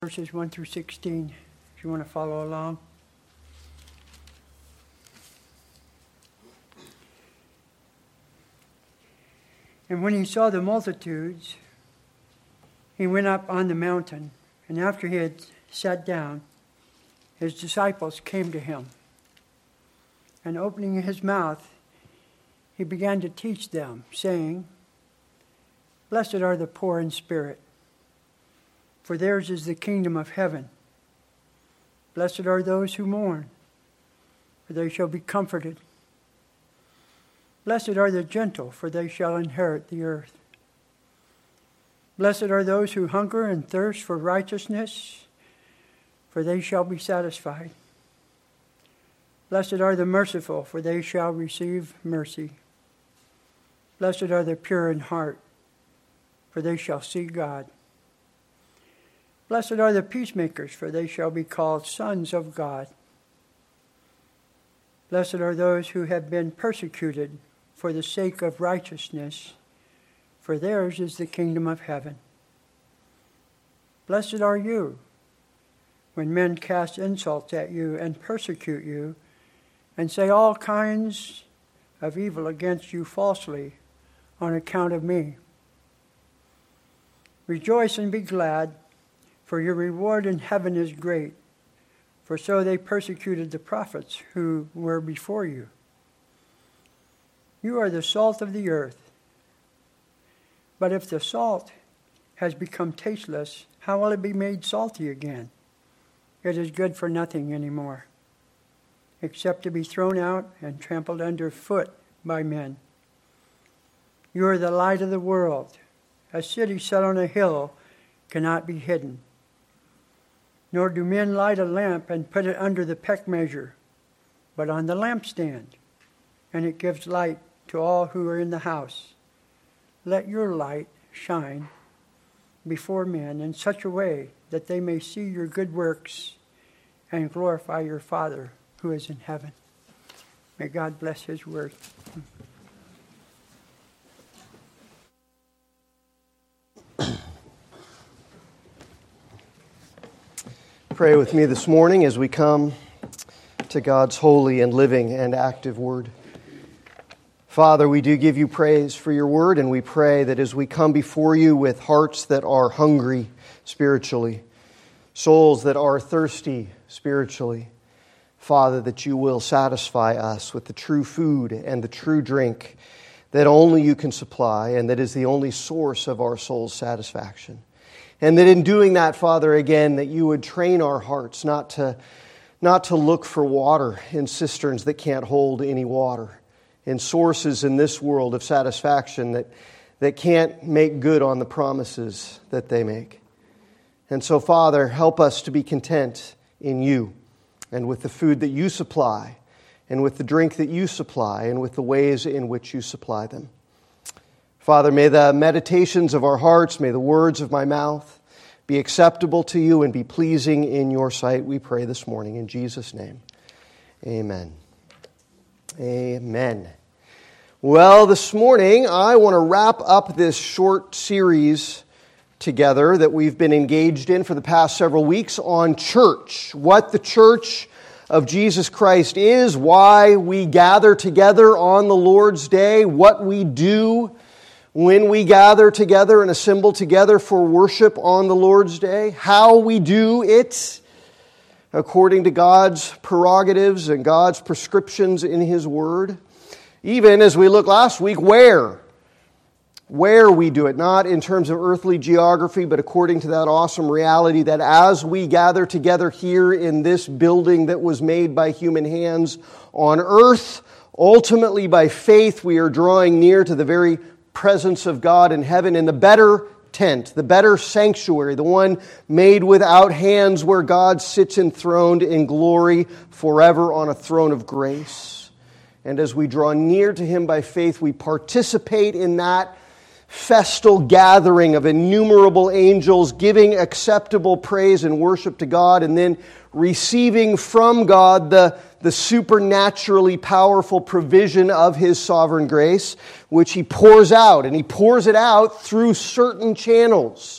Verses 1 through 16, if you want to follow along. And when he saw the multitudes, he went up on the mountain, and after he had sat down, his disciples came to him. And opening his mouth, he began to teach them, saying, "Blessed are the poor in spirit, for theirs is the kingdom of heaven. Blessed are those who mourn, for they shall be comforted. Blessed are the gentle, for they shall inherit the earth. Blessed are those who hunger and thirst for righteousness, for they shall be satisfied. Blessed are the merciful, for they shall receive mercy. Blessed are the pure in heart, for they shall see God. Blessed are the peacemakers, for they shall be called sons of God. Blessed are those who have been persecuted for the sake of righteousness, for theirs is the kingdom of heaven. Blessed are you when men cast insults at you and persecute you, and say all kinds of evil against you falsely on account of me. Rejoice and be glad, for your reward in heaven is great, for so they persecuted the prophets who were before you. You are the salt of the earth. But if the salt has become tasteless, how will it be made salty again? It is good for nothing anymore, except to be thrown out and trampled underfoot by men. You are the light of the world. A city set on a hill cannot be hidden. Nor do men light a lamp and put it under the peck measure, but on the lampstand, and it gives light to all who are in the house. Let your light shine before men in such a way that they may see your good works and glorify your Father who is in heaven." May God bless his word. Pray with me this morning as we come to God's holy and living and active word. Father, we do give you praise for your word, and we pray that as we come before you with hearts that are hungry spiritually, souls that are thirsty spiritually, Father, that you will satisfy us with the true food and the true drink that only you can supply, and that is the only source of our soul's satisfaction. And that in doing that, Father, again, that you would train our hearts not to look for water in cisterns that can't hold any water, in sources in this world of satisfaction that can't make good on the promises that they make. And so, Father, help us to be content in you and with the food that you supply and with the drink that you supply and with the ways in which you supply them. Father, may the meditations of our hearts, may the words of my mouth be acceptable to you and be pleasing in your sight, we pray this morning in Jesus' name. Amen. Amen. Well, this morning I want to wrap up this short series together that we've been engaged in for the past several weeks on church, what the church of Jesus Christ is, why we gather together on the Lord's Day, what we do when we gather together and assemble together for worship on the Lord's Day, how we do it according to God's prerogatives and God's prescriptions in His Word. Even as we looked last week, where we do it, not in terms of earthly geography, but according to that awesome reality that as we gather together here in this building that was made by human hands on earth, ultimately by faith we are drawing near to the very presence of God in heaven in the better tent, the better sanctuary, the one made without hands where God sits enthroned in glory forever on a throne of grace. And as we draw near to Him by faith, we participate in that festal gathering of innumerable angels giving acceptable praise and worship to God, and then receiving from God the supernaturally powerful provision of His sovereign grace, which He pours out. And He pours it out through certain channels,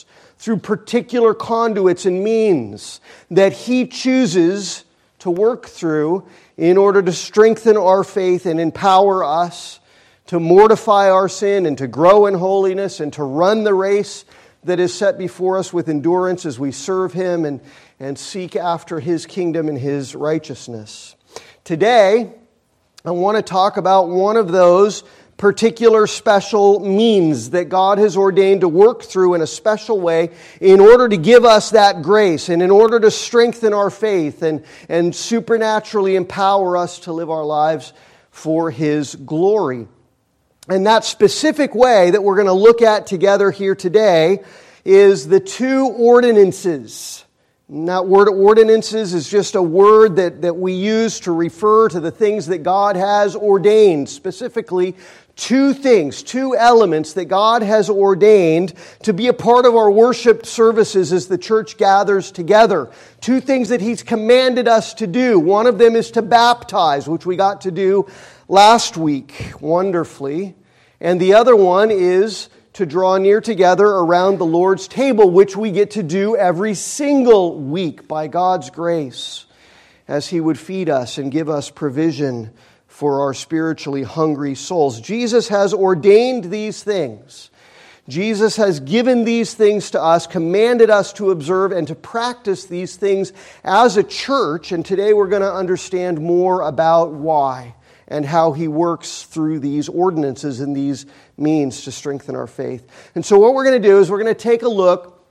through particular conduits and means that He chooses to work through in order to strengthen our faith and empower us to mortify our sin and to grow in holiness and to run the race that is set before us with endurance as we serve Him and seek after His kingdom and His righteousness. Today, I want to talk about one of those particular special means that God has ordained to work through in a special way in order to give us that grace and in order to strengthen our faith and supernaturally empower us to live our lives for His glory. And that specific way that we're going to look at together here today is the two ordinances. And that word ordinances is just a word that we use to refer to the things that God has ordained, specifically two things, two elements that God has ordained to be a part of our worship services as the church gathers together. Two things that He's commanded us to do. One of them is to baptize, which we got to do last week wonderfully. And the other one is to draw near together around the Lord's table, which we get to do every single week by God's grace, as He would feed us and give us provision for our spiritually hungry souls. Jesus has ordained these things. Jesus has given these things to us, commanded us to observe and to practice these things as a church. And today we're going to understand more about why and how He works through these ordinances and these means to strengthen our faith. And so what we're going to do is we're going to take a look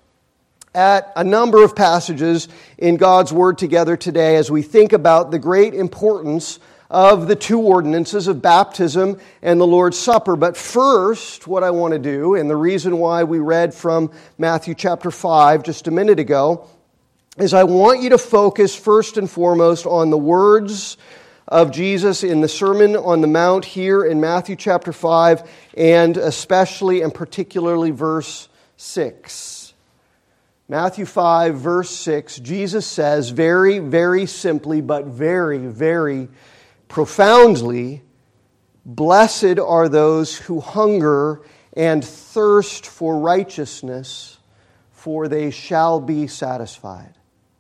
at a number of passages in God's Word together today as we think about the great importance of the two ordinances of baptism and the Lord's Supper. But first, what I want to do, and the reason why we read from Matthew chapter 5 just a minute ago, is I want you to focus first and foremost on the words of Jesus in the Sermon on the Mount here in Matthew chapter 5, and especially and particularly verse 6. Matthew 5, verse 6, Jesus says very, very simply, but very, very profoundly, "Blessed are those who hunger and thirst for righteousness, for they shall be satisfied."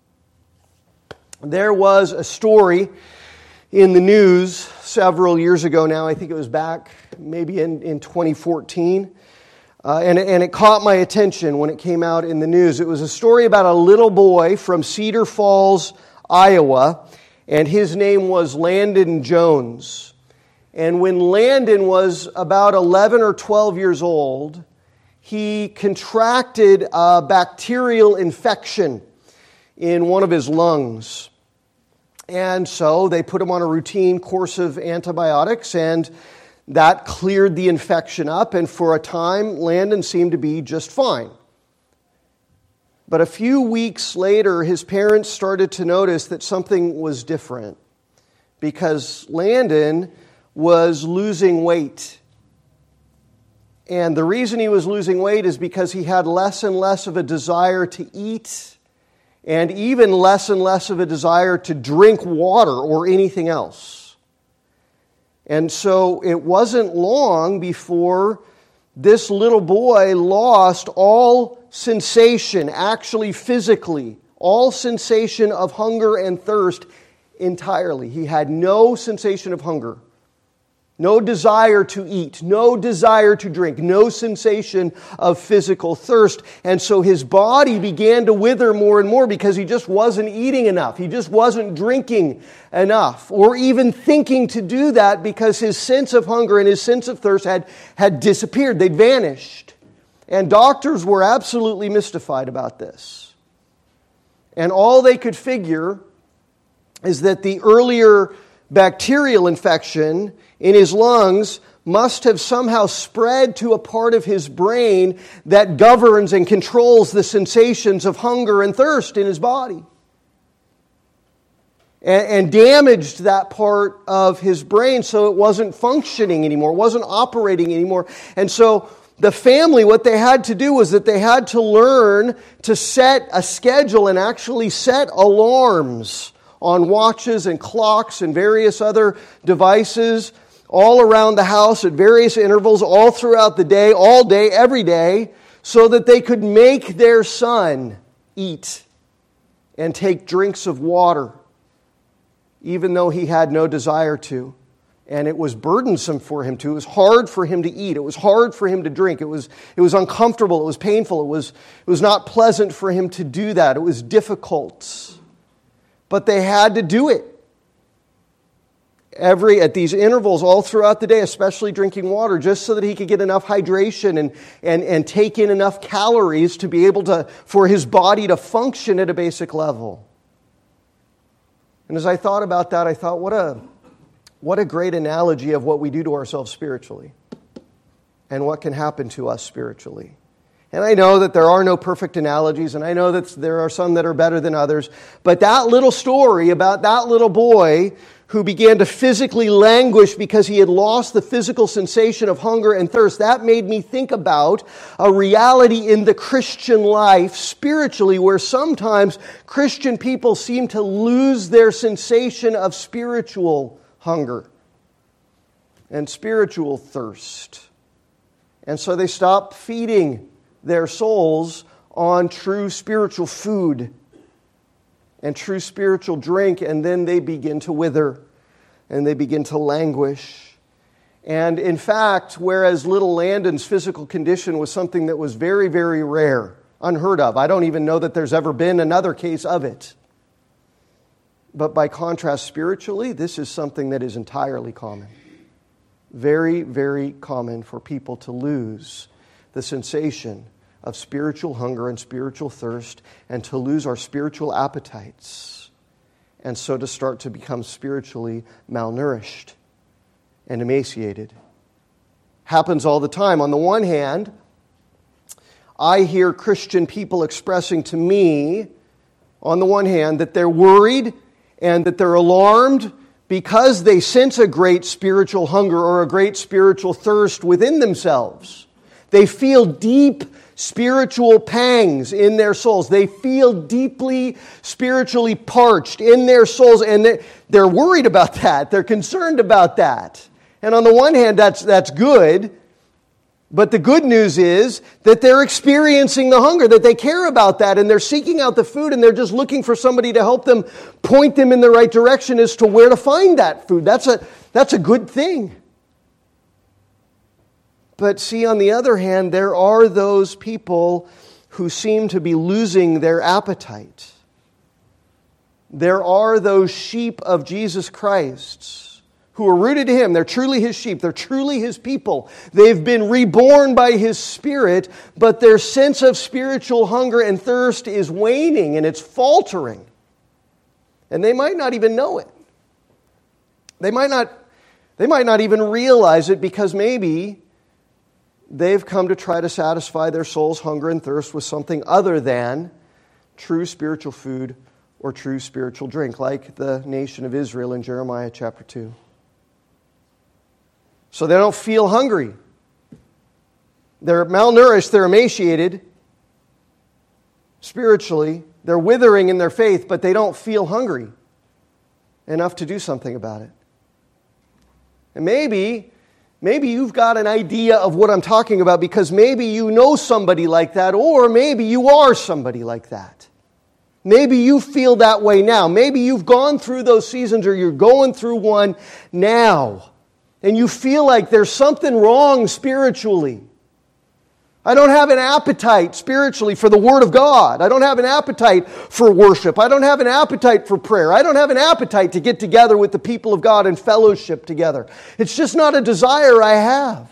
There was a story in the news several years ago now. I think it was back maybe in 2014. And it caught my attention when it came out in the news. It was a story about a little boy from Cedar Falls, Iowa, and his name was Landon Jones. And when Landon was about 11 or 12 years old, he contracted a bacterial infection in one of his lungs. And so they put him on a routine course of antibiotics, and that cleared the infection up. And for a time, Landon seemed to be just fine. But a few weeks later, his parents started to notice that something was different, because Landon was losing weight. And the reason he was losing weight is because he had less and less of a desire to eat, and even less and less of a desire to drink water or anything else. And so it wasn't long before this little boy lost all sensation, actually physically, all sensation of hunger and thirst entirely. He had no sensation of hunger, no desire to eat, no desire to drink, no sensation of physical thirst. And so his body began to wither more and more because he just wasn't eating enough. He just wasn't drinking enough, or even thinking to do that, because his sense of hunger and his sense of thirst had disappeared. They'd vanished. And doctors were absolutely mystified about this. And all they could figure is that the earlier bacterial infection in his lungs must have somehow spread to a part of his brain that governs and controls the sensations of hunger and thirst in his body, and damaged that part of his brain so it wasn't functioning anymore, wasn't operating anymore. And so the family, what they had to do was that they had to learn to set a schedule and actually set alarms on watches and clocks and various other devices all around the house at various intervals all throughout the day, all day, every day, so that they could make their son eat and take drinks of water, even though he had no desire to. And it was burdensome for him to. It was hard for him to eat. It was hard for him to drink. It was uncomfortable. It was painful. It was not pleasant for him to do that. It was difficult. But they had to do it. At these intervals all throughout the day, especially drinking water, just so that he could get enough hydration and take in enough calories to be able for his body to function at a basic level. And as I thought about that, I thought, what a great analogy of what we do to ourselves spiritually and what can happen to us spiritually. And I know that there are no perfect analogies, and I know that there are some that are better than others, but that little story about that little boy who began to physically languish because he had lost the physical sensation of hunger and thirst, that made me think about a reality in the Christian life spiritually, where sometimes Christian people seem to lose their sensation of spiritual hunger and spiritual thirst. And so they stop feeding their souls on true spiritual food and true spiritual drink, and then they begin to wither and they begin to languish. And in fact, whereas little Landon's physical condition was something that was very, very rare, unheard of, I don't even know that there's ever been another case of it. But by contrast, spiritually, this is something that is entirely common. Very, very common for people to lose the sensation of spiritual hunger and spiritual thirst, and to lose our spiritual appetites, and so to start to become spiritually malnourished and emaciated. Happens all the time. On the one hand, I hear Christian people expressing to me, on the one hand, that they're worried and that they're alarmed because they sense a great spiritual hunger or a great spiritual thirst within themselves. They feel deep spiritual pangs in their souls. They feel deeply spiritually parched in their souls, and they're worried about that. They're concerned about that. And on the one hand, that's good, but the good news is that they're experiencing the hunger, that they care about that, and they're seeking out the food, and they're just looking for somebody to help them, point them in the right direction as to where to find that food. That's a good thing. But see, on the other hand, there are those people who seem to be losing their appetite. There are those sheep of Jesus Christ who are rooted to Him. They're truly His sheep. They're truly His people. They've been reborn by His Spirit, but their sense of spiritual hunger and thirst is waning and it's faltering. And they might not even know it. They might not even realize it, because maybe they've come to try to satisfy their soul's hunger and thirst with something other than true spiritual food or true spiritual drink, like the nation of Israel in Jeremiah chapter 2. So they don't feel hungry. They're malnourished, they're emaciated spiritually. They're withering in their faith, but they don't feel hungry enough to do something about it. And maybe you've got an idea of what I'm talking about, because maybe you know somebody like that, or maybe you are somebody like that. Maybe you feel that way now. Maybe you've gone through those seasons, or you're going through one now, and you feel like there's something wrong spiritually. I don't have an appetite spiritually for the Word of God. I don't have an appetite for worship. I don't have an appetite for prayer. I don't have an appetite to get together with the people of God and fellowship together. It's just not a desire I have.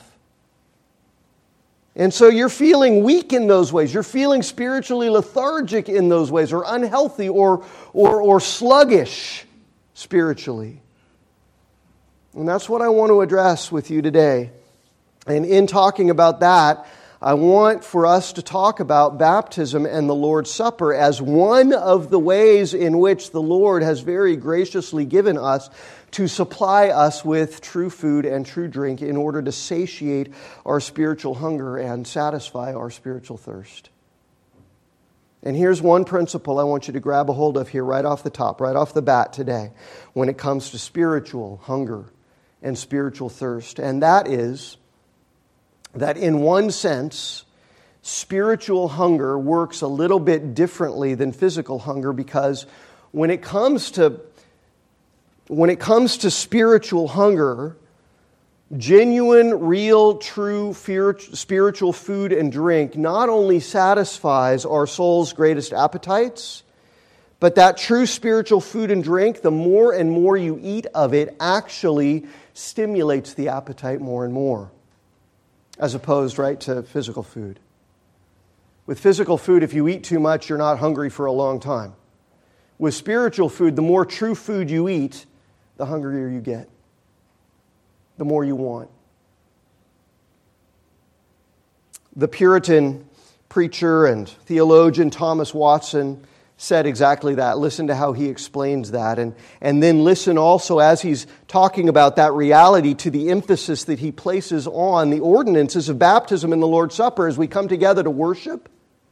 And so you're feeling weak in those ways. You're feeling spiritually lethargic in those ways, or unhealthy, or sluggish spiritually. And that's what I want to address with you today. And in talking about that, I want for us to talk about baptism and the Lord's Supper as one of the ways in which the Lord has very graciously given us to supply us with true food and true drink in order to satiate our spiritual hunger and satisfy our spiritual thirst. And here's one principle I want you to grab a hold of here right off the top, right off the bat today, when it comes to spiritual hunger and spiritual thirst. And that is that in one sense, spiritual hunger works a little bit differently than physical hunger, because when it comes to spiritual hunger, genuine, real, true spiritual food and drink not only satisfies our soul's greatest appetites, but that true spiritual food and drink, the more and more you eat of it, actually stimulates the appetite more and more, as opposed, right, to physical food. With physical food, if you eat too much, you're not hungry for a long time. With spiritual food, the more true food you eat, the hungrier you get, the more you want. The Puritan preacher and theologian Thomas Watson said exactly that. Listen to how he explains that. And then listen also, as he's talking about that reality, to the emphasis that he places on the ordinances of baptism and the Lord's Supper as we come together to worship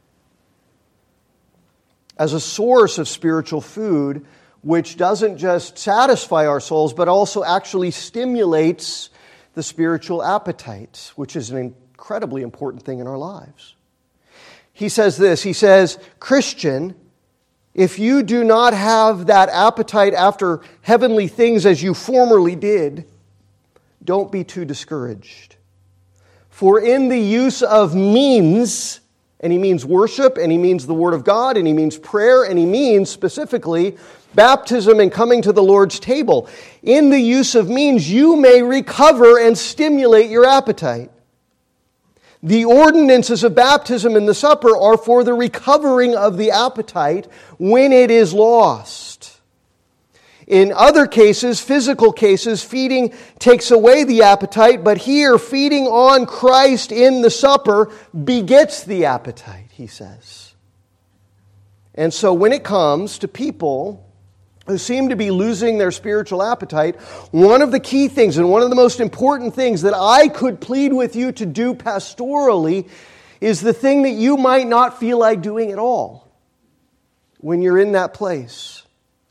as a source of spiritual food, which doesn't just satisfy our souls, but also actually stimulates the spiritual appetite, which is an incredibly important thing in our lives. He says this, he says, Christian, if you do not have that appetite after heavenly things as you formerly did, don't be too discouraged. For in the use of means, and he means worship, and he means the Word of God, and he means prayer, and he means specifically baptism and coming to the Lord's table. In the use of means, you may recover and stimulate your appetite. The ordinances of baptism and the supper are for the recovering of the appetite when it is lost. In other cases, physical cases, feeding takes away the appetite, but here, feeding on Christ in the supper begets the appetite, he says. And so when it comes to people who seem to be losing their spiritual appetite, one of the key things and one of the most important things that I could plead with you to do pastorally is the thing that you might not feel like doing at all when you're in that place.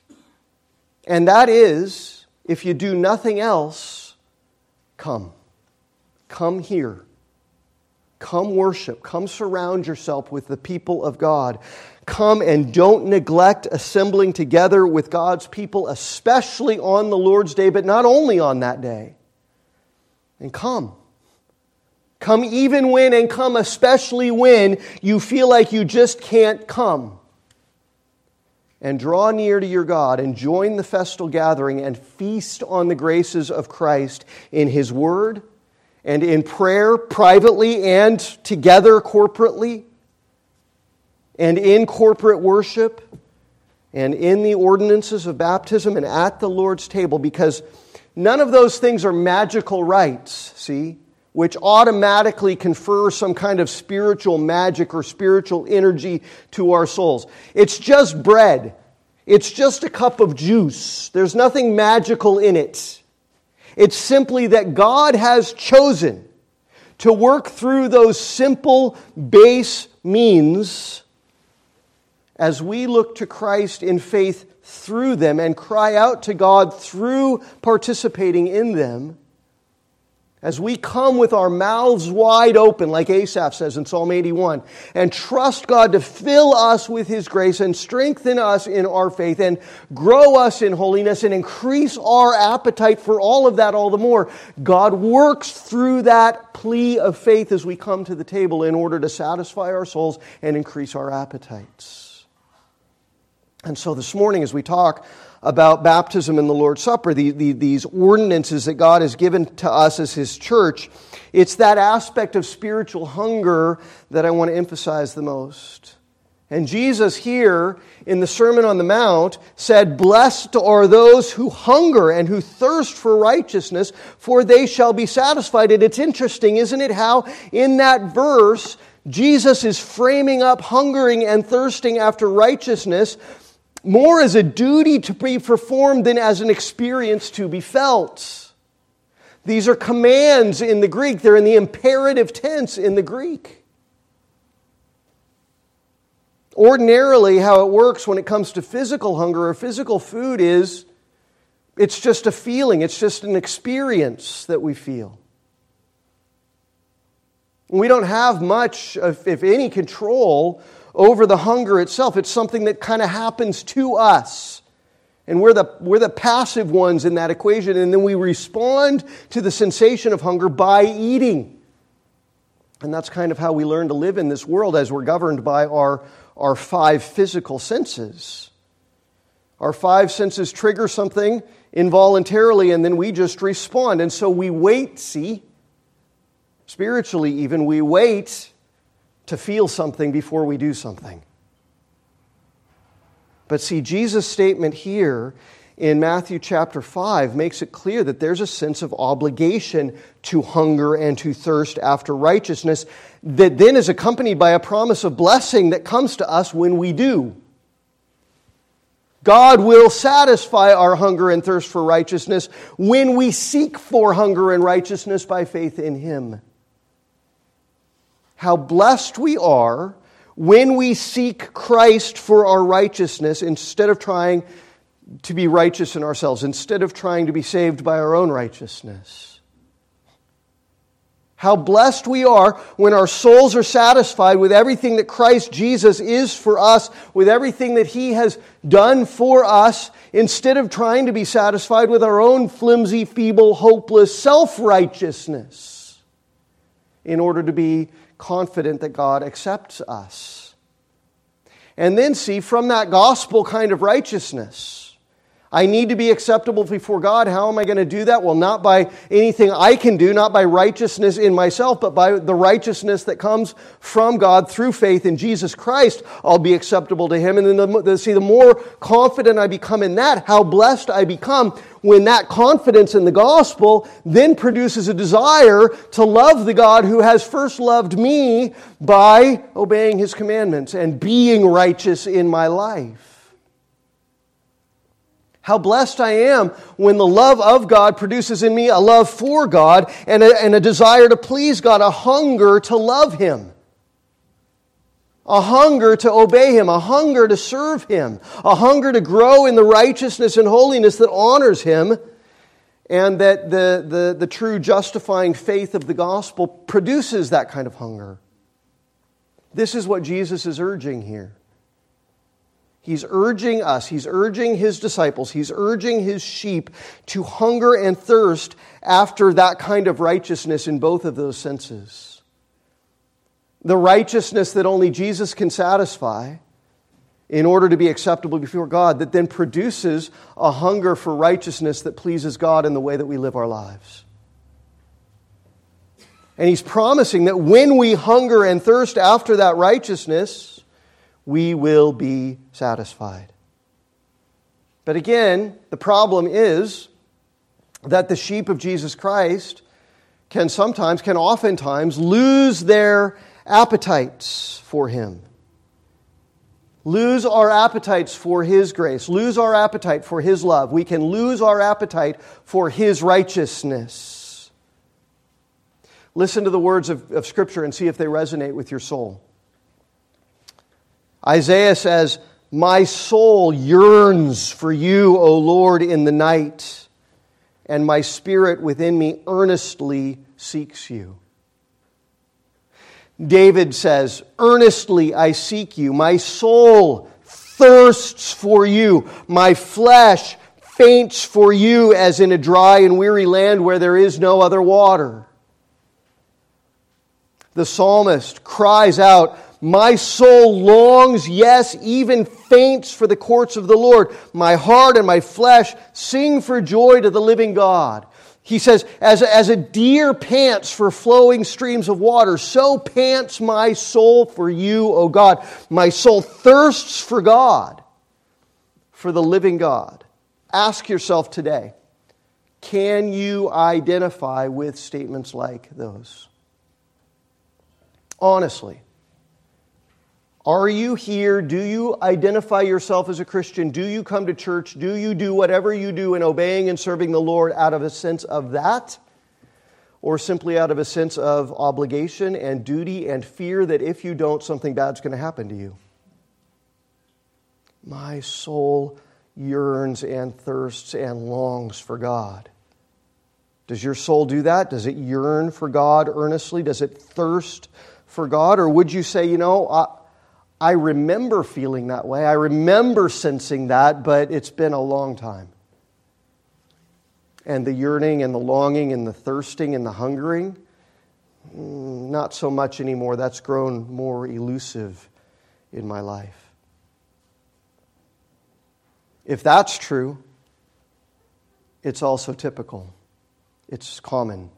And that is, if you do nothing else, come. Come here. Come worship. Come surround yourself with the people of God. Come and don't neglect assembling together with God's people, especially on the Lord's Day, but not only on that day. And come. Come even when, and come especially when you feel like you just can't come. And draw near to your God and join the festal gathering and feast on the graces of Christ in His Word and in prayer privately and together corporately and in corporate worship and in the ordinances of baptism and at the Lord's table, because none of those things are magical rites, see, which automatically confer some kind of spiritual magic or spiritual energy to our souls. It's just bread. It's just a cup of juice. There's nothing magical in it. It's simply that God has chosen to work through those simple base means as we look to Christ in faith through them and cry out to God through participating in them. As we come with our mouths wide open, like Asaph says in Psalm 81, and trust God to fill us with His grace and strengthen us in our faith and grow us in holiness and increase our appetite for all of that all the more, God works through that plea of faith as we come to the table in order to satisfy our souls and increase our appetites. And so this morning, as we talk about baptism and the Lord's Supper, these ordinances that God has given to us as His church, it's that aspect of spiritual hunger that I want to emphasize the most. And Jesus here in the Sermon on the Mount said, "Blessed are those who hunger and who thirst for righteousness, for they shall be satisfied." And it's interesting, isn't it, how in that verse Jesus is framing up hungering and thirsting after righteousness more as a duty to be performed than as an experience to be felt. These are commands in the Greek. They're in the imperative tense in the Greek. Ordinarily, how it works when it comes to physical hunger or physical food is, it's just a feeling. It's just an experience that we feel. We don't have much, if any, control over the hunger itself. It's something that kind of happens to us. And we're the passive ones in that equation, and then we respond to the sensation of hunger by eating. And that's kind of how we learn to live in this world, as we're governed by our 5 physical senses. Our 5 senses trigger something involuntarily, and then we just respond. And so we wait, see? Spiritually even, we wait to feel something before we do something. But see, Jesus' statement here in Matthew chapter 5 makes it clear that there's a sense of obligation to hunger and to thirst after righteousness that then is accompanied by a promise of blessing that comes to us when we do. God will satisfy our hunger and thirst for righteousness when we seek for hunger and righteousness by faith in Him. How blessed we are when we seek Christ for our righteousness instead of trying to be righteous in ourselves, instead of trying to be saved by our own righteousness. How blessed we are when our souls are satisfied with everything that Christ Jesus is for us, with everything that He has done for us, instead of trying to be satisfied with our own flimsy, feeble, hopeless self-righteousness in order to be confident that God accepts us. And then see, from that gospel kind of righteousness, I need to be acceptable before God. How am I going to do that? Well, not by anything I can do, not by righteousness in myself, but by the righteousness that comes from God through faith in Jesus Christ. I'll be acceptable to Him. And then the more confident I become in that, how blessed I become when that confidence in the gospel then produces a desire to love the God who has first loved me by obeying His commandments and being righteous in my life. How blessed I am when the love of God produces in me a love for God and a desire to please God, a hunger to love Him, a hunger to obey Him, a hunger to serve Him, a hunger to grow in the righteousness and holiness that honors Him, and that the true justifying faith of the gospel produces that kind of hunger. This is what Jesus is urging here. He's urging us, He's urging His disciples, He's urging His sheep to hunger and thirst after that kind of righteousness in both of those senses. The righteousness that only Jesus can satisfy in order to be acceptable before God, that then produces a hunger for righteousness that pleases God in the way that we live our lives. And He's promising that when we hunger and thirst after that righteousness, we will be satisfied. But again, the problem is that the sheep of Jesus Christ can oftentimes lose their appetites for Him. Lose our appetites for His grace. Lose our appetite for His love. We can lose our appetite for His righteousness. Listen to the words of Scripture and see if they resonate with your soul. Isaiah says, "My soul yearns for you, O Lord, in the night, and my spirit within me earnestly seeks you." David says, "Earnestly I seek you. My soul thirsts for you. My flesh faints for you as in a dry and weary land where there is no other water." The psalmist cries out, "My soul longs, yes, even faints for the courts of the Lord. My heart and my flesh sing for joy to the living God." He says, as a deer pants for flowing streams of water, so pants my soul for you, O God. My soul thirsts for God, for the living God. Ask yourself today, can you identify with statements like those? Honestly. Are you here? Do you identify yourself as a Christian? Do you come to church? Do you do whatever you do in obeying and serving the Lord out of a sense of that? Or simply out of a sense of obligation and duty and fear that if you don't, something bad's going to happen to you? My soul yearns and thirsts and longs for God. Does your soul do that? Does it yearn for God earnestly? Does it thirst for God? Or would you say, I remember feeling that way. I remember sensing that, but it's been a long time. And the yearning and the longing and the thirsting and the hungering, not so much anymore. That's grown more elusive in my life. If that's true, it's also typical. It's common.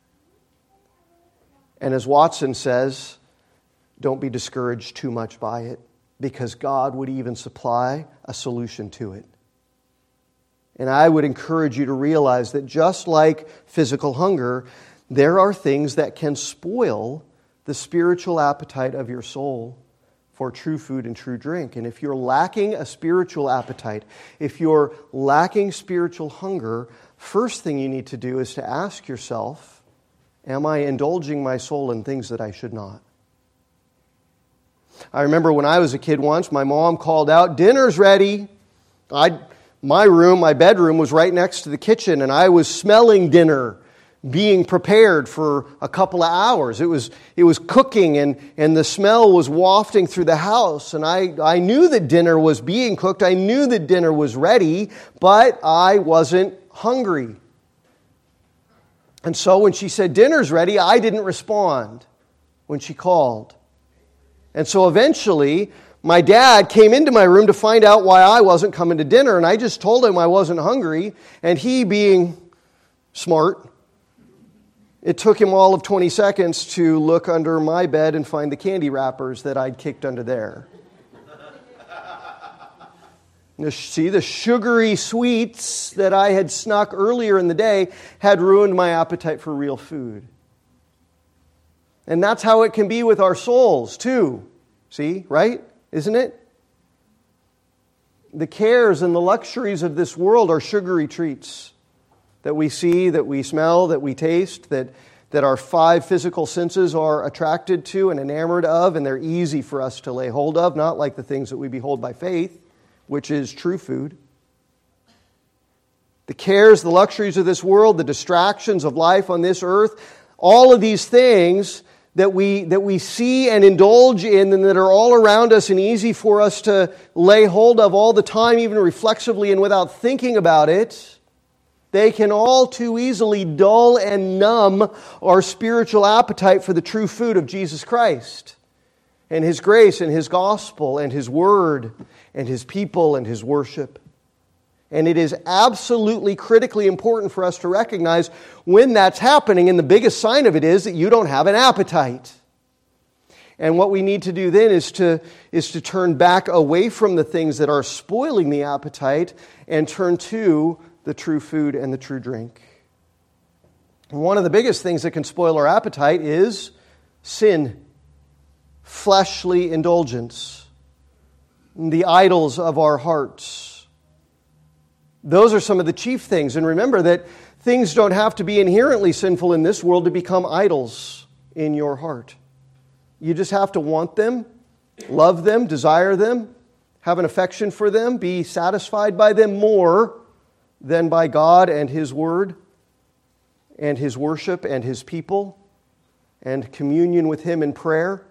And as Watson says, don't be discouraged too much by it, because God would even supply a solution to it. And I would encourage you to realize that just like physical hunger, there are things that can spoil the spiritual appetite of your soul for true food and true drink. And if you're lacking a spiritual appetite, if you're lacking spiritual hunger, first thing you need to do is to ask yourself, am I indulging my soul in things that I should not? I remember when I was a kid once, my mom called out, "Dinner's ready." My bedroom was right next to the kitchen, and I was smelling dinner being prepared for a couple of hours. It was cooking, and the smell was wafting through the house, and I knew that dinner was being cooked. I knew that dinner was ready, but I wasn't hungry. And so when she said, "Dinner's ready," I didn't respond when she called. And so eventually, my dad came into my room to find out why I wasn't coming to dinner, and I just told him I wasn't hungry, and he, being smart, it took him all of 20 seconds to look under my bed and find the candy wrappers that I'd kicked under there. See, the sugary sweets that I had snuck earlier in the day had ruined my appetite for real food. And that's how it can be with our souls, too. See, right? Isn't it? The cares and the luxuries of this world are sugary treats that we see, that we smell, that we taste, that our five physical senses are attracted to and enamored of, and they're easy for us to lay hold of, not like the things that we behold by faith, which is true food. The cares, the luxuries of this world, the distractions of life on this earth, all of these things that we see and indulge in and that are all around us and easy for us to lay hold of all the time, even reflexively and without thinking about it, they can all too easily dull and numb our spiritual appetite for the true food of Jesus Christ and His grace and His gospel and His word and His people and His worship. And it is absolutely critically important for us to recognize when that's happening, and the biggest sign of it is that you don't have an appetite. And what we need to do then is to turn back away from the things that are spoiling the appetite and turn to the true food and the true drink. And one of the biggest things that can spoil our appetite is sin, fleshly indulgence, the idols of our hearts. Those are some of the chief things. And remember that things don't have to be inherently sinful in this world to become idols in your heart. You just have to want them, love them, desire them, have an affection for them, be satisfied by them more than by God and His Word and His worship and His people and communion with Him in prayer.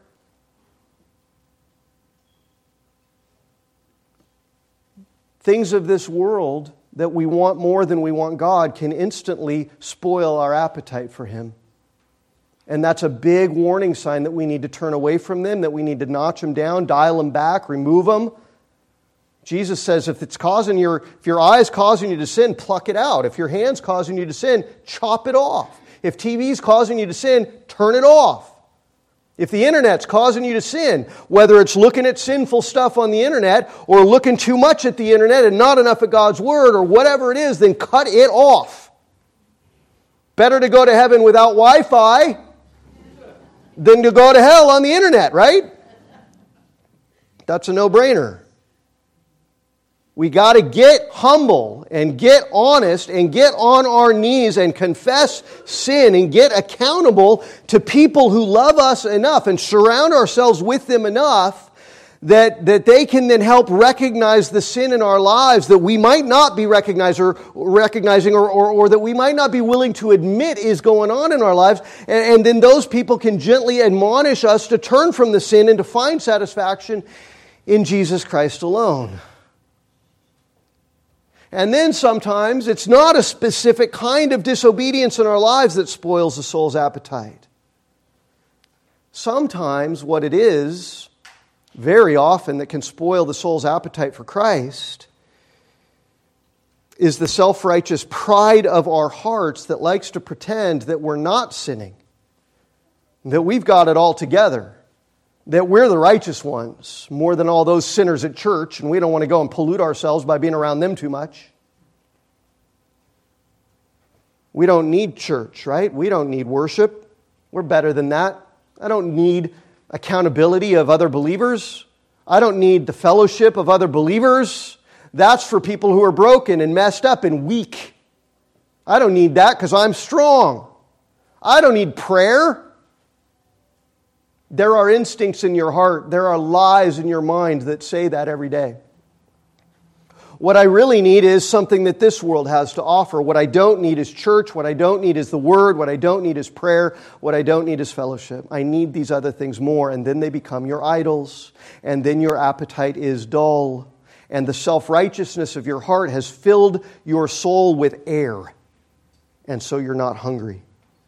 Things of this world that we want more than we want God can instantly spoil our appetite for Him. And that's a big warning sign that we need to turn away from them, that we need to notch them down, dial them back, remove them. Jesus says if your eye is causing you to sin, pluck it out. If your hand's causing you to sin, chop it off. If TV's causing you to sin, turn it off. If the internet's causing you to sin, whether it's looking at sinful stuff on the internet or looking too much at the internet and not enough at God's Word or whatever it is, then cut it off. Better to go to heaven without Wi-Fi than to go to hell on the internet, right? That's a no-brainer. We got to get humble and get honest and get on our knees and confess sin and get accountable to people who love us enough and surround ourselves with them enough that they can then help recognize the sin in our lives that we might not be recognizing or that we might not be willing to admit is going on in our lives. And then those people can gently admonish us to turn from the sin and to find satisfaction in Jesus Christ alone. And then sometimes it's not a specific kind of disobedience in our lives that spoils the soul's appetite. Sometimes what it is, very often, that can spoil the soul's appetite for Christ is the self-righteous pride of our hearts that likes to pretend that we're not sinning, that we've got it all together, that we're the righteous ones more than all those sinners at church, and we don't want to go and pollute ourselves by being around them too much. We don't need church, right? We don't need worship. We're better than that. I don't need accountability of other believers. I don't need the fellowship of other believers. That's for people who are broken and messed up and weak. I don't need that because I'm strong. I don't need prayer. There are instincts in your heart. There are lies in your mind that say that every day. What I really need is something that this world has to offer. What I don't need is church. What I don't need is the Word. What I don't need is prayer. What I don't need is fellowship. I need these other things more, and then they become your idols, and then your appetite is dull, and the self-righteousness of your heart has filled your soul with air, and so you're not hungry.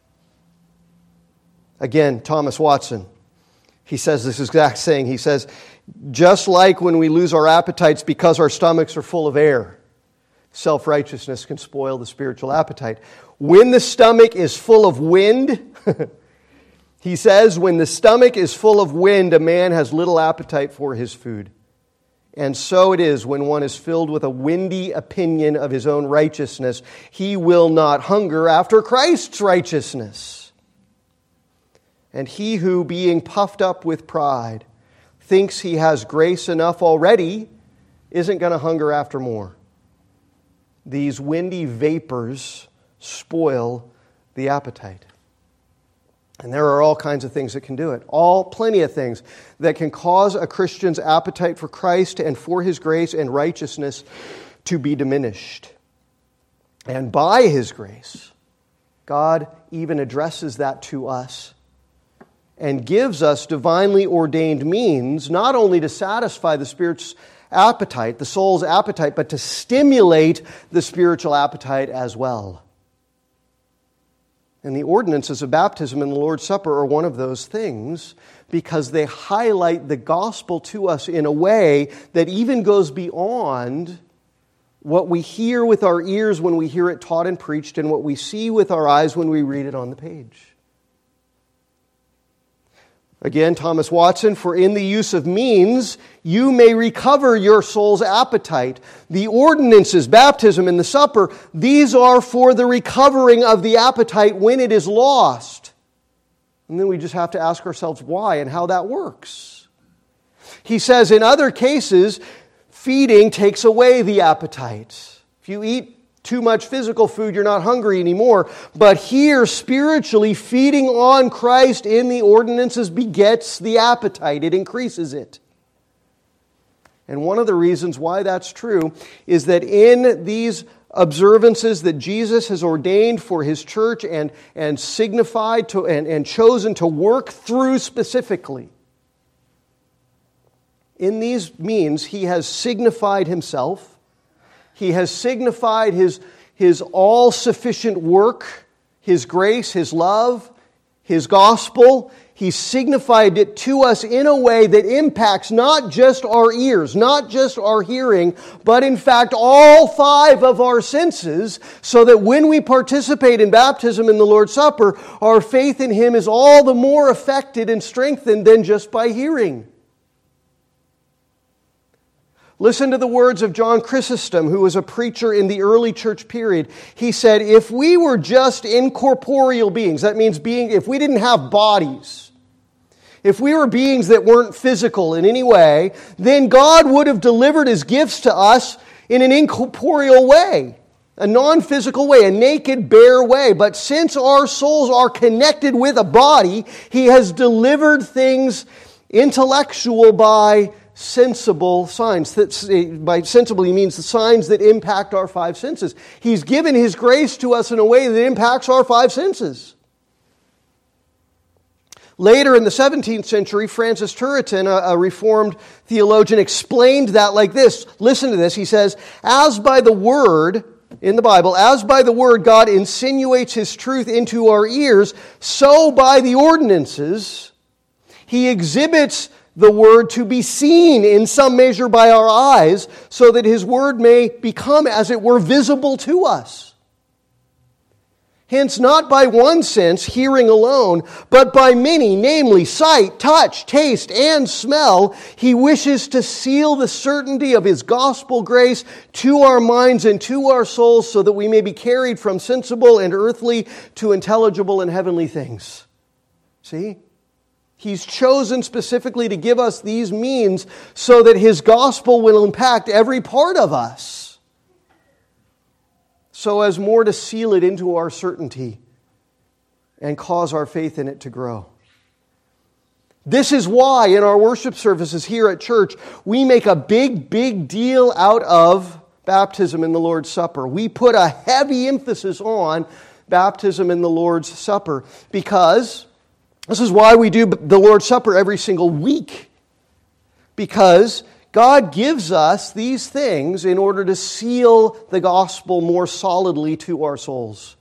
Again, Thomas Watson, he says this exact saying. He says, just like when we lose our appetites because our stomachs are full of air, self-righteousness can spoil the spiritual appetite. When the stomach is full of wind, he says, when the stomach is full of wind, a man has little appetite for his food. And so it is when one is filled with a windy opinion of his own righteousness. He will not hunger after Christ's righteousness. And he who, being puffed up with pride, thinks he has grace enough already, isn't going to hunger after more. These windy vapors spoil the appetite. And there are all kinds of things that can do it. Plenty of things that can cause a Christian's appetite for Christ and for His grace and righteousness to be diminished. And by His grace, God even addresses that to us and gives us divinely ordained means not only to satisfy the Spirit's appetite, the soul's appetite, but to stimulate the spiritual appetite as well. And the ordinances of baptism and the Lord's Supper are one of those things because they highlight the gospel to us in a way that even goes beyond what we hear with our ears when we hear it taught and preached and what we see with our eyes when we read it on the page. Again, Thomas Watson, for in the use of means, you may recover your soul's appetite. The ordinances, baptism, and the supper, these are for the recovering of the appetite when it is lost. And then we just have to ask ourselves why and how that works. He says in other cases, feeding takes away the appetite. If you eat too much physical food, you're not hungry anymore. But here, spiritually, feeding on Christ in the ordinances begets the appetite. It increases it. And one of the reasons why that's true is that in these observances that Jesus has ordained for His church and signified to and chosen to work through specifically, in these means, He has signified Himself. He has signified His all-sufficient work, His grace, His love, His gospel. He signified it to us in a way that impacts not just our ears, not just our hearing, but in fact all five of our senses, so that when we participate in baptism and the Lord's Supper, our faith in Him is all the more affected and strengthened than just by hearing. Listen to the words of John Chrysostom, who was a preacher in the early church period. He said, if we were just incorporeal beings, that means if we didn't have bodies, if we were beings that weren't physical in any way, then God would have delivered His gifts to us in an incorporeal way, a non-physical way, a naked, bare way. But since our souls are connected with a body, He has delivered things intellectual by sensible signs. By sensible, he means the signs that impact our five senses. He's given his grace to us in a way that impacts our five senses. Later in the 17th century, Francis Turretin, a Reformed theologian, explained that like this. Listen to this. He says, as by the Word, in the Bible, as by the Word God insinuates his truth into our ears, so by the ordinances he exhibits the Word to be seen in some measure by our eyes, so that his Word may become, as it were, visible to us. Hence, not by one sense, hearing alone, but by many, namely sight, touch, taste, and smell, he wishes to seal the certainty of his gospel grace to our minds and to our souls, so that we may be carried from sensible and earthly to intelligible and heavenly things. See? He's chosen specifically to give us these means so that his gospel will impact every part of us, so as more to seal it into our certainty and cause our faith in it to grow. This is why in our worship services here at church, we make a big deal out of baptism in the Lord's Supper. We put a heavy emphasis on baptism in the Lord's Supper, because this is why we do the Lord's Supper every single week. Because God gives us these things in order to seal the gospel more solidly to our souls.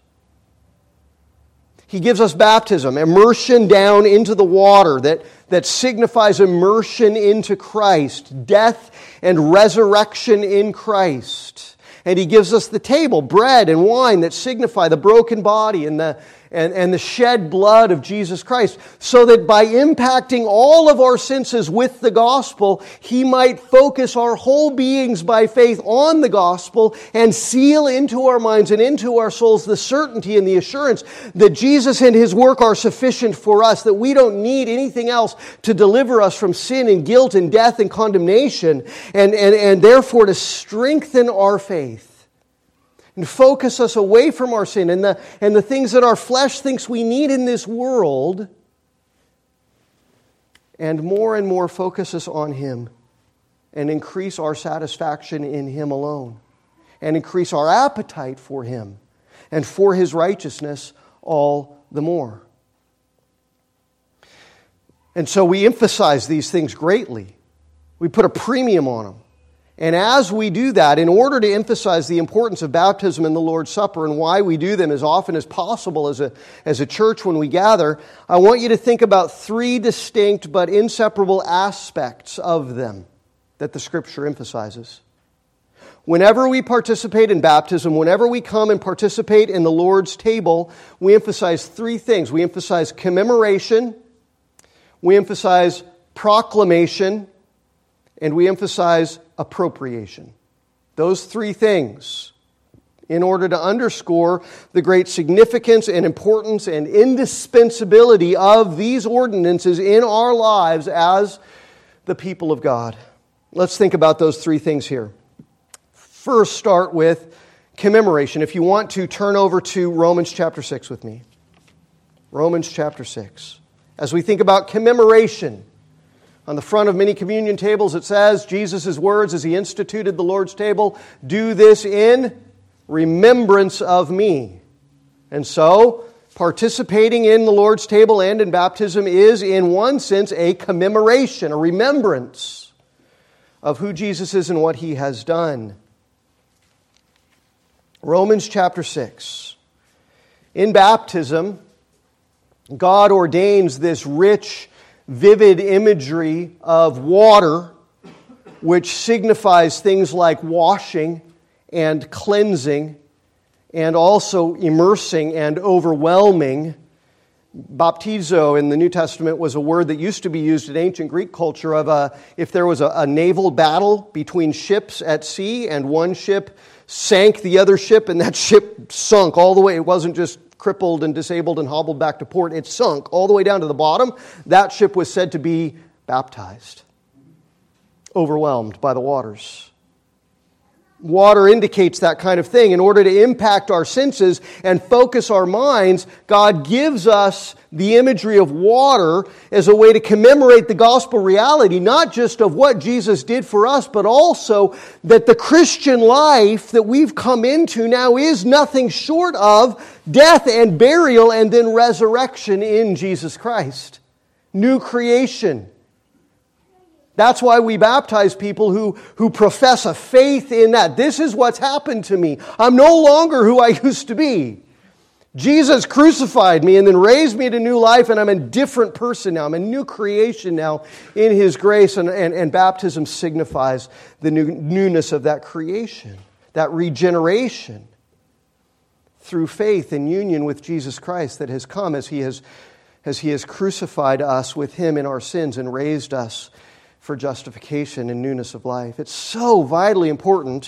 He gives us baptism, immersion down into the water that signifies immersion into Christ, death and resurrection in Christ. And he gives us the table, bread and wine that signify the broken body and the shed blood of Jesus Christ, so that by impacting all of our senses with the gospel, he might focus our whole beings by faith on the gospel and seal into our minds and into our souls the certainty and the assurance that Jesus and his work are sufficient for us, that we don't need anything else to deliver us from sin and guilt and death and condemnation, and therefore to strengthen our faith and focus us away from our sin and the things that our flesh thinks we need in this world, and more focus us on him and increase our satisfaction in him alone and increase our appetite for him and for his righteousness all the more. And so we emphasize these things greatly. We put a premium on them. And as we do that, in order to emphasize the importance of baptism and the Lord's Supper and why we do them as often as possible as a church when we gather, I want you to think about three distinct but inseparable aspects of them that the Scripture emphasizes. Whenever we participate in baptism, whenever we come and participate in the Lord's table, we emphasize three things. We emphasize commemoration, we emphasize proclamation, and we emphasize appropriation. Those three things, in order to underscore the great significance and importance and indispensability of these ordinances in our lives as the people of God. Let's think about those three things here. First, start with commemoration. If you want to, turn over to Romans chapter 6 with me. Romans chapter 6. As we think about commemoration, on the front of many communion tables it says, Jesus' words as he instituted the Lord's table, "Do this in remembrance of me." And so, participating in the Lord's table and in baptism is, in one sense, a commemoration, a remembrance of who Jesus is and what he has done. Romans chapter 6. In baptism, God ordains this rich, vivid imagery of water, which signifies things like washing and cleansing and also immersing and overwhelming. Baptizo in the New Testament was a word that used to be used in ancient Greek culture of if there was a naval battle between ships at sea and one ship sank the other ship and that ship sunk all the way. It wasn't just crippled and disabled and hobbled back to port. It sunk all the way down to the bottom. That ship was said to be baptized, overwhelmed by the waters. Water indicates that kind of thing. In order to impact our senses and focus our minds, God gives us the imagery of water as a way to commemorate the gospel reality, not just of what Jesus did for us, but also that the Christian life that we've come into now is nothing short of death and burial and then resurrection in Jesus Christ. New creation. That's why we baptize people who profess a faith in that. This is what's happened to me. I'm no longer who I used to be. Jesus crucified me and then raised me to new life, and I'm a different person now. I'm a new creation now in His grace, and baptism signifies the newness of that creation, that regeneration through faith and union with Jesus Christ that has come as He has crucified us with Him in our sins and raised us for justification and newness of life. It's so vitally important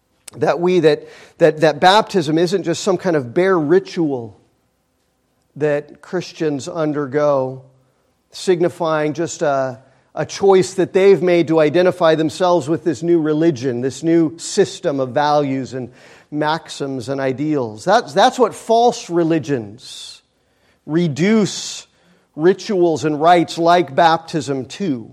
that baptism isn't just some kind of bare ritual that Christians undergo, signifying just a choice that they've made to identify themselves with this new religion, this new system of values and maxims and ideals. That's what false religions reduce rituals and rites like baptism to.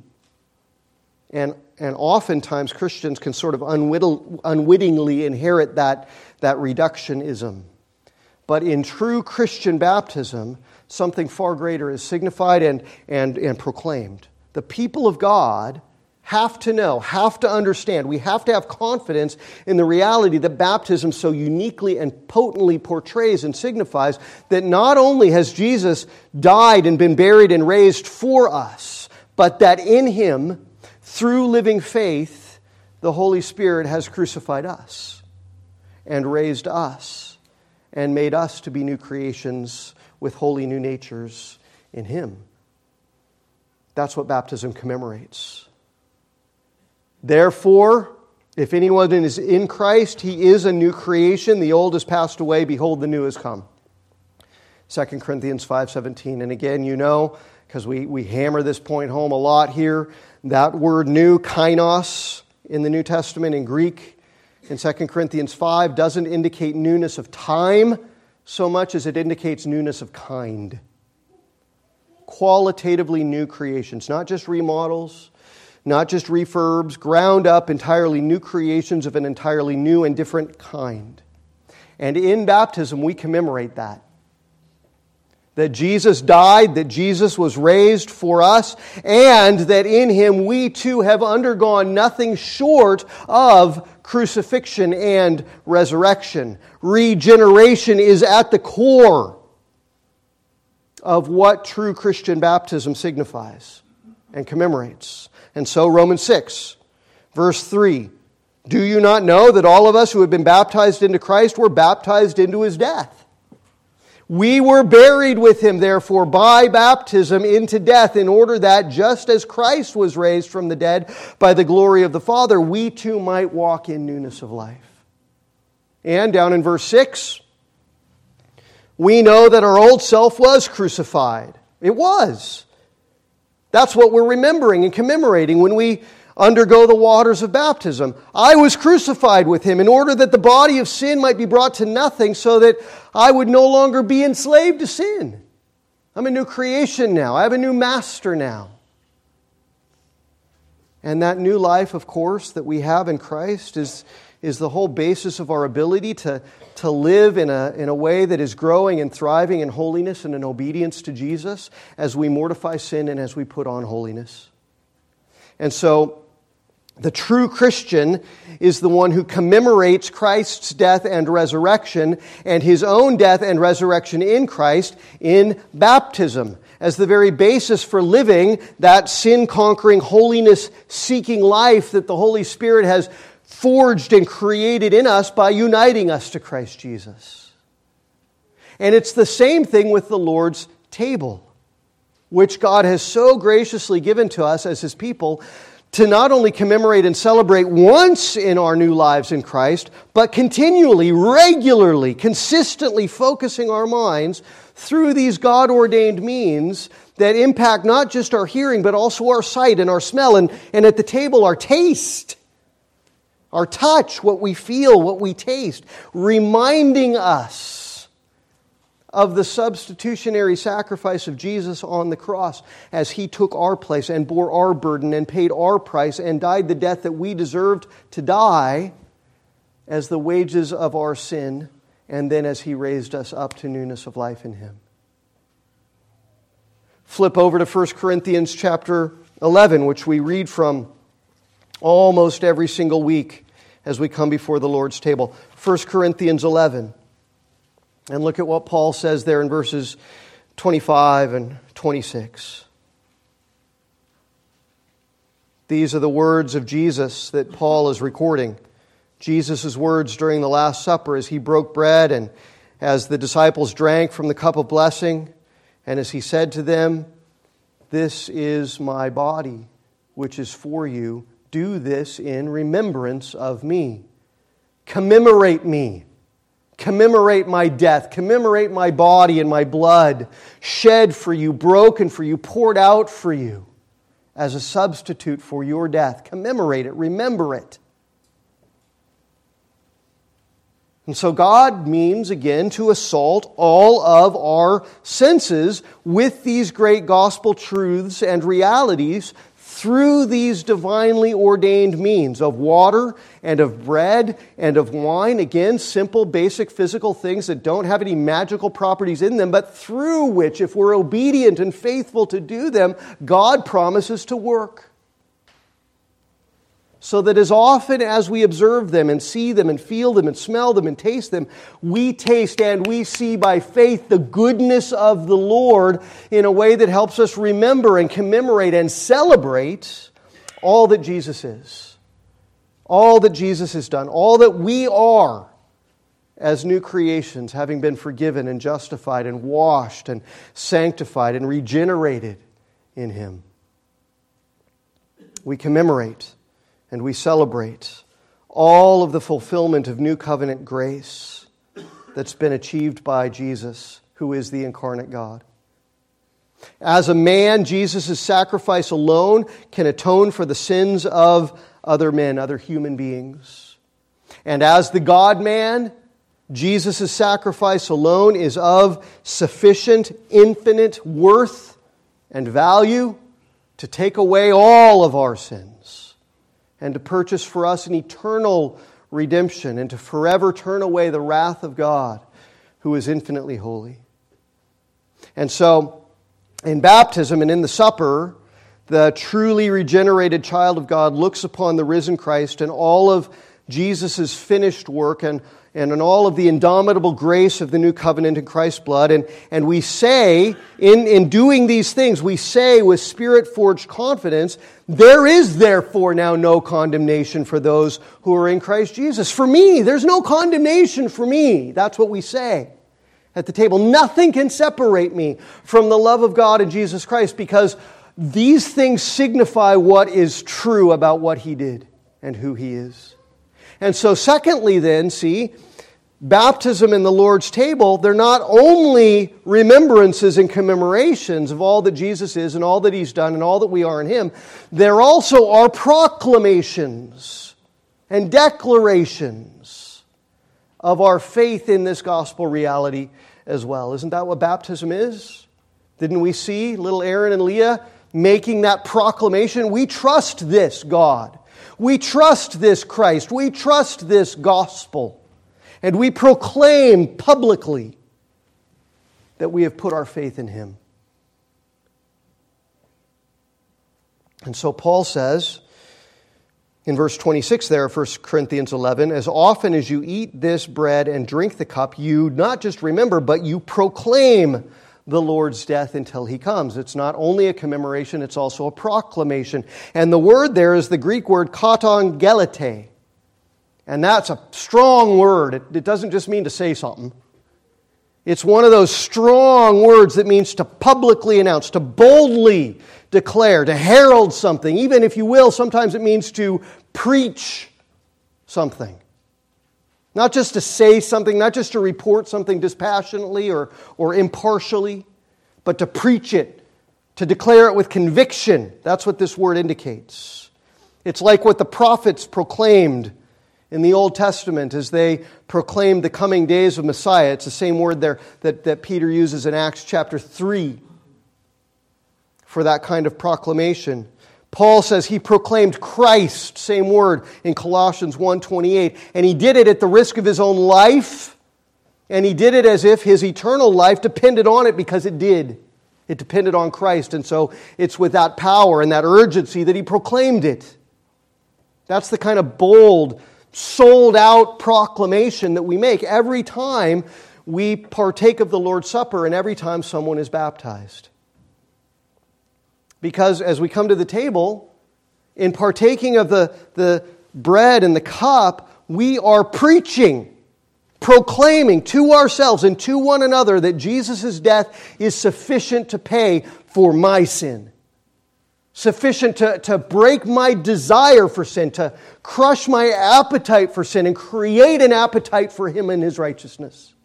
And oftentimes Christians can sort of unwittingly inherit that reductionism. But in true Christian baptism, something far greater is signified and proclaimed. The people of God have to know, have to understand, we have to have confidence in the reality that baptism so uniquely and potently portrays and signifies that not only has Jesus died and been buried and raised for us, but that in Him, through living faith, the Holy Spirit has crucified us and raised us and made us to be new creations with holy new natures in Him. That's what baptism commemorates. Therefore, if anyone is in Christ, he is a new creation. The old has passed away. Behold, the new has come. 2 Corinthians 5:17. And again, you know, because we hammer this point home a lot here, that word new, kainos, in the New Testament in Greek, in 2 Corinthians 5, doesn't indicate newness of time so much as it indicates newness of kind. Qualitatively new creations, not just remodels, not just refurbs, ground up, entirely new creations of an entirely new and different kind. And in baptism, we commemorate that. That Jesus died, that Jesus was raised for us, and that in Him we too have undergone nothing short of crucifixion and resurrection. Regeneration is at the core of what true Christian baptism signifies and commemorates. And so Romans 6, verse 3, do you not know that all of us who have been baptized into Christ were baptized into His death? We were buried with Him, therefore, by baptism into death, in order that, just as Christ was raised from the dead by the glory of the Father, we too might walk in newness of life. And down in verse 6, we know that our old self was crucified. It was. That's what we're remembering and commemorating when we undergo the waters of baptism. I was crucified with Him in order that the body of sin might be brought to nothing, so that I would no longer be enslaved to sin. I'm a new creation now. I have a new master now. And that new life, of course, that we have in Christ is the whole basis of our ability to live in a way that is growing and thriving in holiness and in obedience to Jesus as we mortify sin and as we put on holiness. And so, the true Christian is the one who commemorates Christ's death and resurrection and his own death and resurrection in Christ in baptism as the very basis for living that sin-conquering, holiness-seeking life that the Holy Spirit has forged and created in us by uniting us to Christ Jesus. And it's the same thing with the Lord's table, which God has so graciously given to us as His people to not only commemorate and celebrate once in our new lives in Christ, but continually, regularly, consistently focusing our minds through these God-ordained means that impact not just our hearing, but also our sight and our smell, and at the table, our taste, our touch, what we feel, what we taste, reminding us of the substitutionary sacrifice of Jesus on the cross as He took our place and bore our burden and paid our price and died the death that we deserved to die as the wages of our sin, and then as He raised us up to newness of life in Him. Flip over to 1 Corinthians chapter 11, which we read from almost every single week as we come before the Lord's table. 1 Corinthians 11. And look at what Paul says there in verses 25 and 26. These are the words of Jesus that Paul is recording. Jesus' words during the Last Supper as He broke bread and as the disciples drank from the cup of blessing, and as He said to them, "This is my body, which is for you. Do this in remembrance of me." Commemorate me. Commemorate my death. Commemorate my body and my blood, shed for you, broken for you, poured out for you as a substitute for your death. Commemorate it. Remember it. And so God means, again, to assault all of our senses with these great gospel truths and realities through these divinely ordained means of water and of bread and of wine. Again, simple, basic physical things that don't have any magical properties in them, but through which, if we're obedient and faithful to do them, God promises to work. So that as often as we observe them and see them and feel them and smell them and taste them, we taste and we see by faith the goodness of the Lord in a way that helps us remember and commemorate and celebrate all that Jesus is. All that Jesus has done. All that we are as new creations, having been forgiven and justified and washed and sanctified and regenerated in Him. We commemorate and we celebrate all of the fulfillment of new covenant grace that's been achieved by Jesus, who is the incarnate God. As a man, Jesus' sacrifice alone can atone for the sins of other men, other human beings. And as the God-man, Jesus' sacrifice alone is of sufficient, infinite worth and value to take away all of our sins and to purchase for us an eternal redemption and to forever turn away the wrath of God, who is infinitely holy. And so, in baptism and in the supper, the truly regenerated child of God looks upon the risen Christ and all of Jesus' finished work and in all of the indomitable grace of the new covenant in Christ's blood. And we say, in doing these things, we say with Spirit-forged confidence, there is therefore now no condemnation for those who are in Christ Jesus. For me, there's no condemnation for me. That's what we say at the table. Nothing can separate me from the love of God in Jesus Christ, because these things signify what is true about what He did and who He is. And so secondly then, see, baptism and the Lord's table, they're not only remembrances and commemorations of all that Jesus is and all that He's done and all that we are in Him, they're also our proclamations and declarations of our faith in this gospel reality as well. Isn't that what baptism is? Didn't we see little Aaron and Leah making that proclamation? We trust this God. We trust this Christ. We trust this gospel. And we proclaim publicly that we have put our faith in Him. And so Paul says in verse 26 there, 1 Corinthians 11, as often as you eat this bread and drink the cup, you not just remember, but you proclaim the Lord's death until He comes. It's not only a commemoration, it's also a proclamation. And the word there is the Greek word katangelete. And that's a strong word. It doesn't just mean to say something. It's one of those strong words that means to publicly announce, to boldly declare, to herald something. Even if you will, sometimes it means to preach something. Not just to say something, not just to report something dispassionately or impartially, but to preach it, to declare it with conviction. That's what this word indicates. It's like what the prophets proclaimed in the Old Testament as they proclaimed the coming days of Messiah. It's the same word there that Peter uses in Acts chapter 3 for that kind of proclamation. Paul says he proclaimed Christ, same word, in Colossians 1:28, and he did it at the risk of his own life, and he did it as if his eternal life depended on it, because it did. It depended on Christ, and so it's with that power and that urgency that he proclaimed it. That's the kind of bold, sold-out proclamation that we make every time we partake of the Lord's Supper and every time someone is baptized. Because as we come to the table, in partaking of the bread and the cup, we are preaching, proclaiming to ourselves and to one another that Jesus' death is sufficient to pay for my sin. Sufficient to break my desire for sin, to crush my appetite for sin and create an appetite for Him and His righteousness.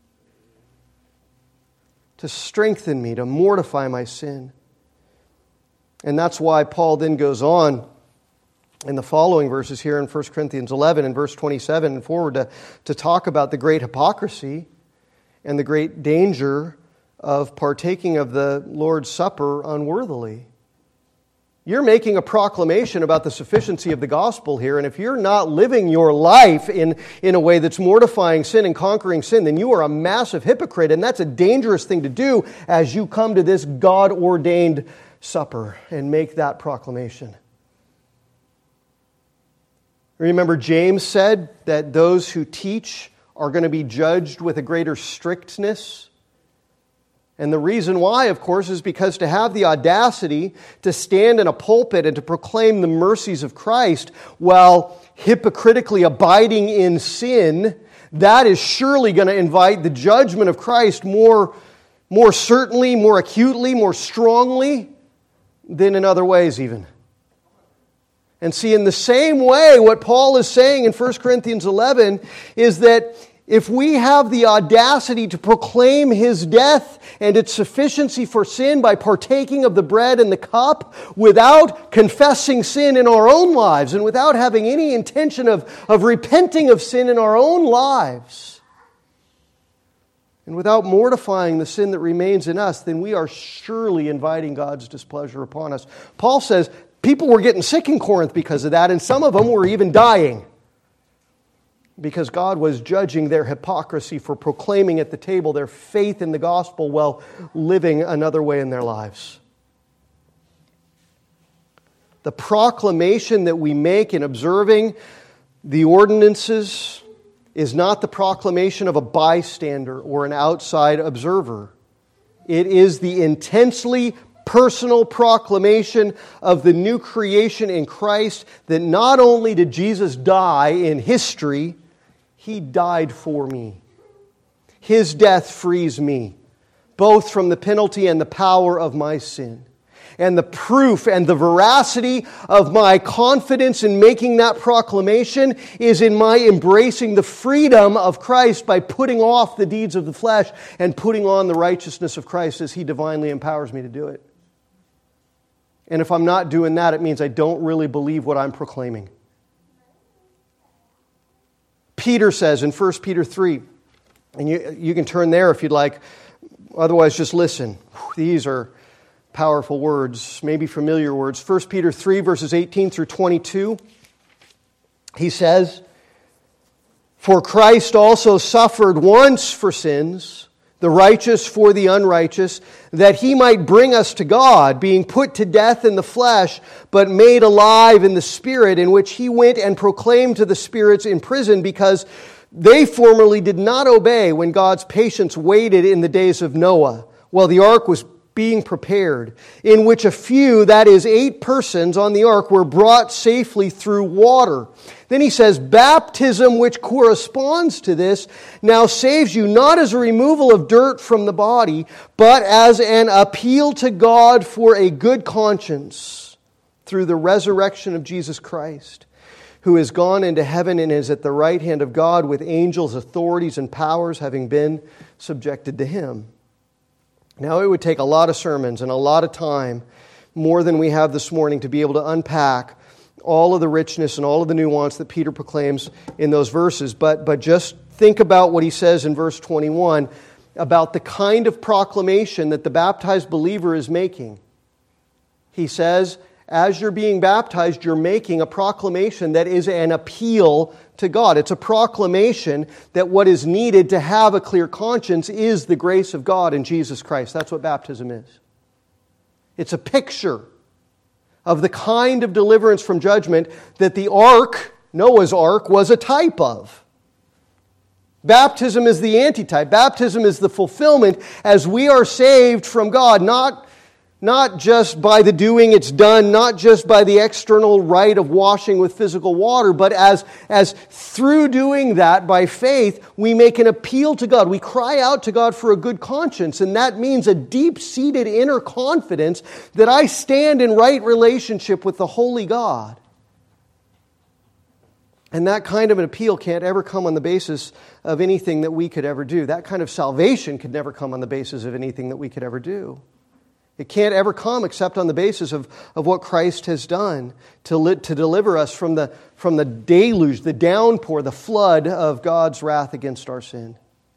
To strengthen me, to mortify my sin. And that's why Paul then goes on in the following verses here in 1 Corinthians 11 and verse 27 and forward to talk about the great hypocrisy and the great danger of partaking of the Lord's Supper unworthily. You're making a proclamation about the sufficiency of the gospel here, and if you're not living your life in a way that's mortifying sin and conquering sin, then you are a massive hypocrite, and that's a dangerous thing to do as you come to this God-ordained supper and make that proclamation. Remember, James said that those who teach are going to be judged with a greater strictness. And the reason why, of course, is because to have the audacity to stand in a pulpit and to proclaim the mercies of Christ while hypocritically abiding in sin, that is surely going to invite the judgment of Christ more certainly, more acutely, more strongly than in other ways even. And see, in the same way, what Paul is saying in 1 Corinthians 11 is that if we have the audacity to proclaim His death and its sufficiency for sin by partaking of the bread and the cup without confessing sin in our own lives and without having any intention of repenting of sin in our own lives, and without mortifying the sin that remains in us, then we are surely inviting God's displeasure upon us. Paul says people were getting sick in Corinth because of that, and some of them were even dying because God was judging their hypocrisy for proclaiming at the table their faith in the gospel while living another way in their lives. The proclamation that we make in observing the ordinances is not the proclamation of a bystander or an outside observer. It is the intensely personal proclamation of the new creation in Christ, that not only did Jesus die in history, He died for me. His death frees me, both from the penalty and the power of my sin. And the proof and the veracity of my confidence in making that proclamation is in my embracing the freedom of Christ by putting off the deeds of the flesh and putting on the righteousness of Christ as He divinely empowers me to do it. And if I'm not doing that, it means I don't really believe what I'm proclaiming. Peter says in 1 Peter 3, and you can turn there if you'd like, otherwise just listen. These are powerful words, maybe familiar words. 1 Peter 3, verses 18 through 22. He says, "For Christ also suffered once for sins, the righteous for the unrighteous, that He might bring us to God, being put to death in the flesh, but made alive in the Spirit, in which He went and proclaimed to the spirits in prison, because they formerly did not obey when God's patience waited in the days of Noah, while the ark was being prepared, in which a few, that is 8 persons on the ark, were brought safely through water." Then he says, "Baptism, which corresponds to this, now saves you not as a removal of dirt from the body, but as an appeal to God for a good conscience through the resurrection of Jesus Christ, who has gone into heaven and is at the right hand of God with angels, authorities, and powers having been subjected to Him." Now, it would take a lot of sermons and a lot of time, more than we have this morning, to be able to unpack all of the richness and all of the nuance that Peter proclaims in those verses. But just think about what he says in verse 21 about the kind of proclamation that the baptized believer is making. He says, as you're being baptized, you're making a proclamation that is an appeal to God. It's a proclamation that what is needed to have a clear conscience is the grace of God in Jesus Christ. That's what baptism is. It's a picture of the kind of deliverance from judgment that the ark, Noah's ark, was a type of. Baptism is the antitype. Baptism is the fulfillment as we are saved from God, not just by the doing it's done, not just by the external rite of washing with physical water, but as through doing that by faith, we make an appeal to God. We cry out to God for a good conscience, and that means a deep-seated inner confidence that I stand in right relationship with the holy God. And that kind of an appeal can't ever come on the basis of anything that we could ever do. That kind of salvation could never come on the basis of anything that we could ever do. It can't ever come except on the basis of what Christ has done to deliver us from the deluge, the downpour, the flood of God's wrath against our sin.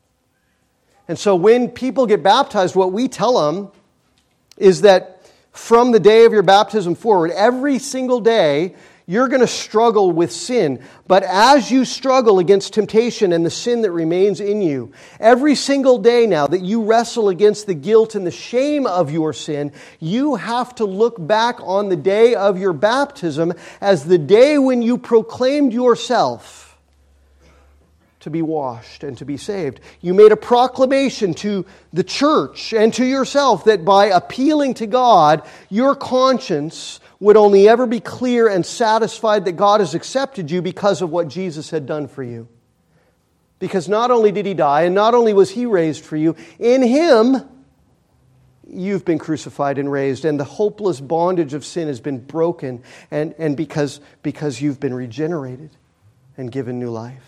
And so when people get baptized, what we tell them is that from the day of your baptism forward, every single day, you're going to struggle with sin. But as you struggle against temptation and the sin that remains in you, every single day now that you wrestle against the guilt and the shame of your sin, you have to look back on the day of your baptism as the day when you proclaimed yourself to be washed and to be saved. You made a proclamation to the church and to yourself that by appealing to God, your conscience would only ever be clear and satisfied that God has accepted you because of what Jesus had done for you. Because not only did He die, and not only was He raised for you, in Him, you've been crucified and raised, and the hopeless bondage of sin has been broken, and because you've been regenerated and given new life.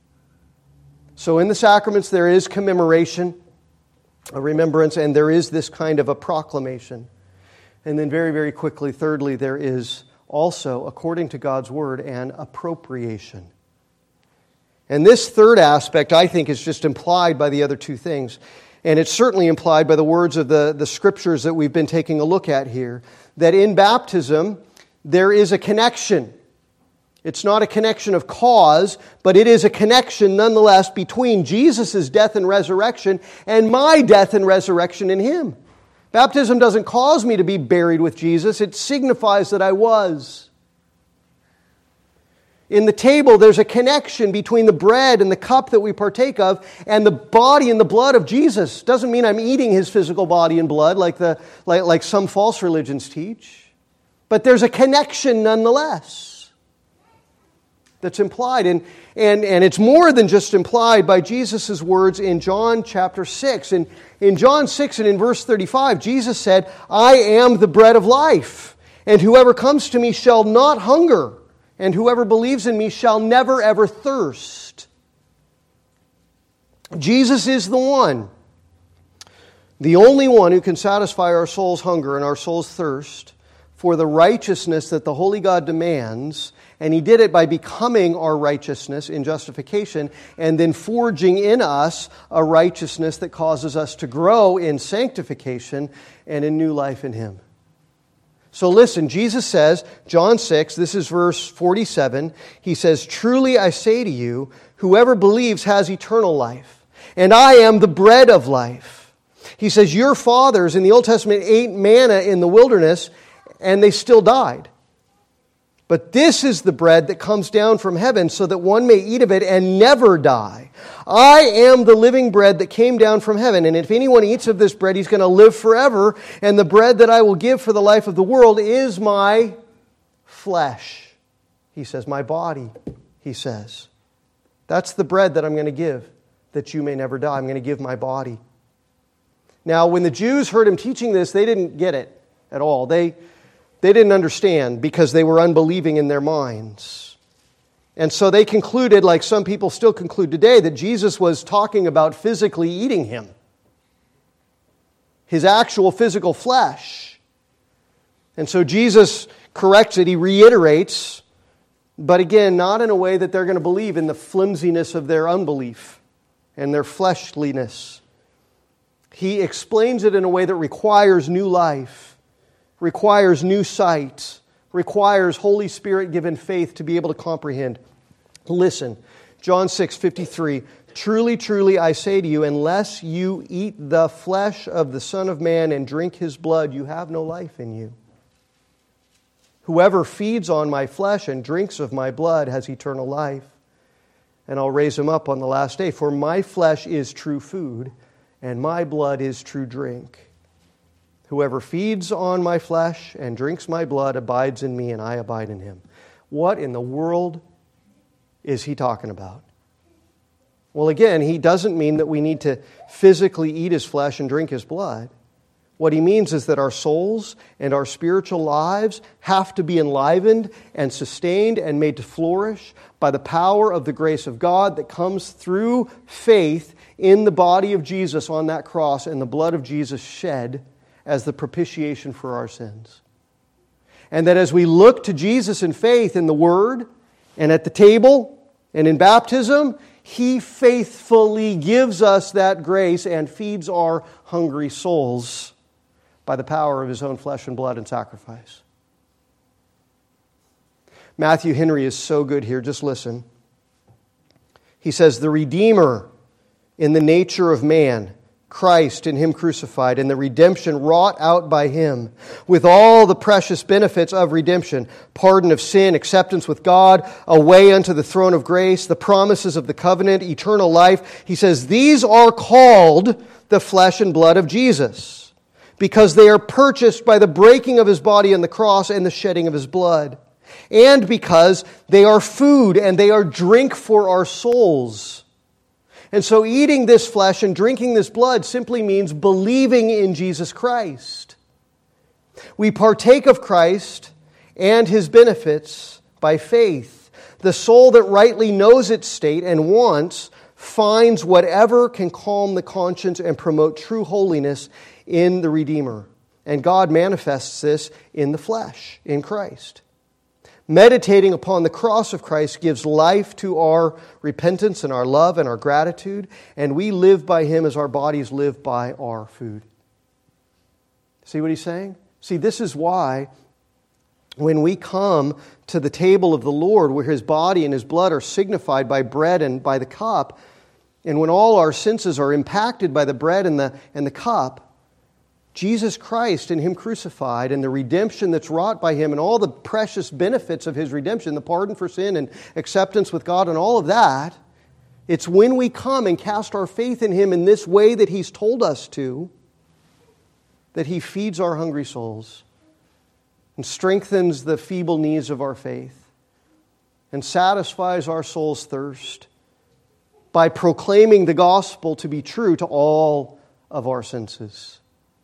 So in the sacraments there is commemoration, a remembrance, and there is this kind of a proclamation. And then very, very quickly, thirdly, there is also, according to God's Word, an appropriation. And this third aspect, I think, is just implied by the other two things. And it's certainly implied by the words of the Scriptures that we've been taking a look at here, that in baptism, there is a connection. It's not a connection of cause, but it is a connection nonetheless between Jesus' death and resurrection and my death and resurrection in Him. Baptism doesn't cause me to be buried with Jesus. It signifies that I was. In the table, there's a connection between the bread and the cup that we partake of and the body and the blood of Jesus. Doesn't mean I'm eating His physical body and blood like some false religions teach. But there's a connection nonetheless that's implied. And it's more than just implied by Jesus' words in John chapter 6. And in John 6 and in verse 35, Jesus said, I am the bread of life, and whoever comes to me shall not hunger, and whoever believes in me shall never ever thirst. Jesus is the one, the only one who can satisfy our soul's hunger and our soul's thirst for the righteousness that the holy God demands. And He did it by becoming our righteousness in justification and then forging in us a righteousness that causes us to grow in sanctification and in new life in Him. So listen, Jesus says, John 6, this is verse 47, He says, truly I say to you, whoever believes has eternal life, and I am the bread of life. He says, your fathers in the Old Testament ate manna in the wilderness, and they still died. But this is the bread that comes down from heaven so that one may eat of it and never die. I am the living bread that came down from heaven. And if anyone eats of this bread, he's going to live forever. And the bread that I will give for the life of the world is my flesh. He says, my body, He says. That's the bread that I'm going to give, that you may never die. I'm going to give my body. Now, when the Jews heard Him teaching this, they didn't get it at all. They didn't understand because they were unbelieving in their minds. And so they concluded, like some people still conclude today, that Jesus was talking about physically eating Him. His actual physical flesh. And so Jesus corrects it. He reiterates But again, not in a way that they're going to believe in the flimsiness of their unbelief and their fleshliness. He explains it in a way that requires new life, requires new sight, requires Holy Spirit-given faith to be able to comprehend. Listen, John 6:53, "Truly, truly, I say to you, unless you eat the flesh of the Son of Man and drink His blood, you have no life in you. Whoever feeds on my flesh and drinks of my blood has eternal life, and I'll raise him up on the last day. For my flesh is true food, and my blood is true drink. Whoever feeds on my flesh and drinks my blood abides in me, and I abide in him." What in the world is he talking about? Well, again, he doesn't mean that we need to physically eat his flesh and drink his blood. What he means is that our souls and our spiritual lives have to be enlivened and sustained and made to flourish by the power of the grace of God that comes through faith in the body of Jesus on that cross and the blood of Jesus shed as the propitiation for our sins. And that as we look to Jesus in faith in the Word and at the table and in baptism, He faithfully gives us that grace and feeds our hungry souls by the power of His own flesh and blood and sacrifice. Matthew Henry is so good here. Just listen. He says, "The Redeemer in the nature of man, Christ in Him crucified, and the redemption wrought out by Him, with all the precious benefits of redemption, pardon of sin, acceptance with God, a way unto the throne of grace, the promises of the covenant, eternal life." He says, "These are called the flesh and blood of Jesus, because they are purchased by the breaking of His body on the cross and the shedding of His blood, and because they are food and they are drink for our souls." And so eating this flesh and drinking this blood simply means believing in Jesus Christ. We partake of Christ and His benefits by faith. The soul that rightly knows its state and wants finds whatever can calm the conscience and promote true holiness in the Redeemer. And God manifests this in the flesh, in Christ. Meditating upon the cross of Christ gives life to our repentance and our love and our gratitude, and we live by Him as our bodies live by our food. See what he's saying? See, this is why when we come to the table of the Lord, where His body and His blood are signified by bread and by the cup, and when all our senses are impacted by the bread and the cup, Jesus Christ and Him crucified and the redemption that's wrought by Him and all the precious benefits of His redemption, the pardon for sin and acceptance with God and all of that, it's when we come and cast our faith in Him in this way that He's told us to, that He feeds our hungry souls and strengthens the feeble knees of our faith and satisfies our soul's thirst by proclaiming the gospel to be true to all of our senses.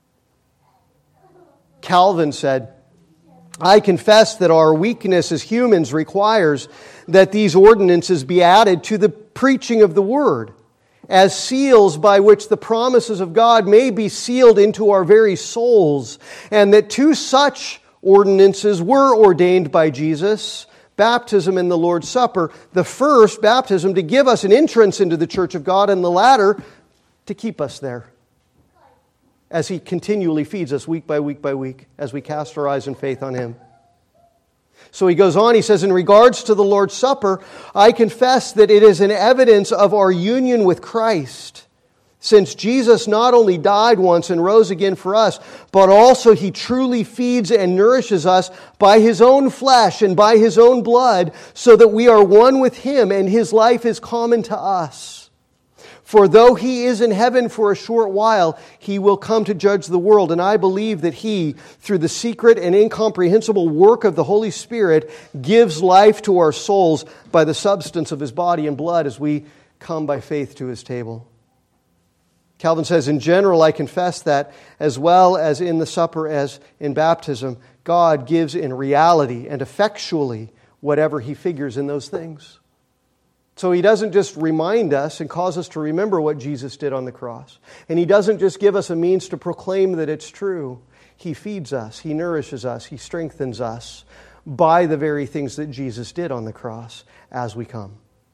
Calvin said, "I confess that our weakness as humans requires that these ordinances be added to the preaching of the Word, as seals by which the promises of God may be sealed into our very souls, and that two such ordinances were ordained by Jesus, baptism and the Lord's Supper, the first, baptism, to give us an entrance into the church of God, and the latter, to keep us there, as He continually feeds us week by week by week, as we cast our eyes in faith on Him." So he goes on, he says, "In regards to the Lord's Supper, I confess that it is an evidence of our union with Christ, since Jesus not only died once and rose again for us, but also He truly feeds and nourishes us by His own flesh and by His own blood, so that we are one with Him and His life is common to us. For though He is in heaven for a short while, He will come to judge the world. And I believe that He, through the secret and incomprehensible work of the Holy Spirit, gives life to our souls by the substance of His body and blood as we come by faith to His table." Calvin says, "In general, I confess that as well as in the supper as in baptism, God gives in reality and effectually whatever He figures in those things." So He doesn't just remind us and cause us to remember what Jesus did on the cross. And He doesn't just give us a means to proclaim that it's true. He feeds us, He nourishes us, He strengthens us by the very things that Jesus did on the cross as we come.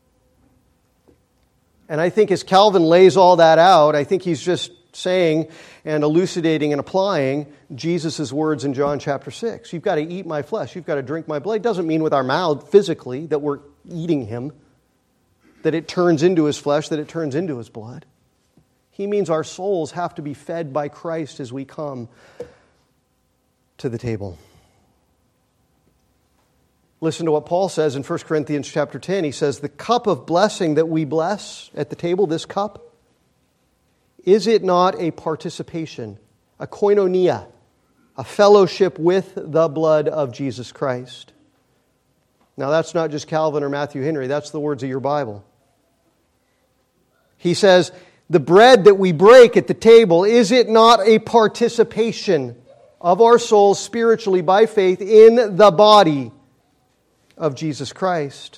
And I think as Calvin lays all that out, I think he's just saying and elucidating and applying Jesus' words in John chapter 6. You've got to eat my flesh. You've got to drink my blood. It doesn't mean with our mouth physically that we're eating him, that it turns into his flesh, that it turns into his blood. He means our souls have to be fed by Christ as we come to the table. Listen to what Paul says in 1 Corinthians chapter 10. He says, the cup of blessing that we bless at the table, this cup, is it not a participation, a koinonia, a fellowship with the blood of Jesus Christ? Now that's not just Calvin or Matthew Henry, that's the words of your Bible. He says, the bread that we break at the table, is it not a participation of our souls spiritually by faith in the body of Jesus Christ?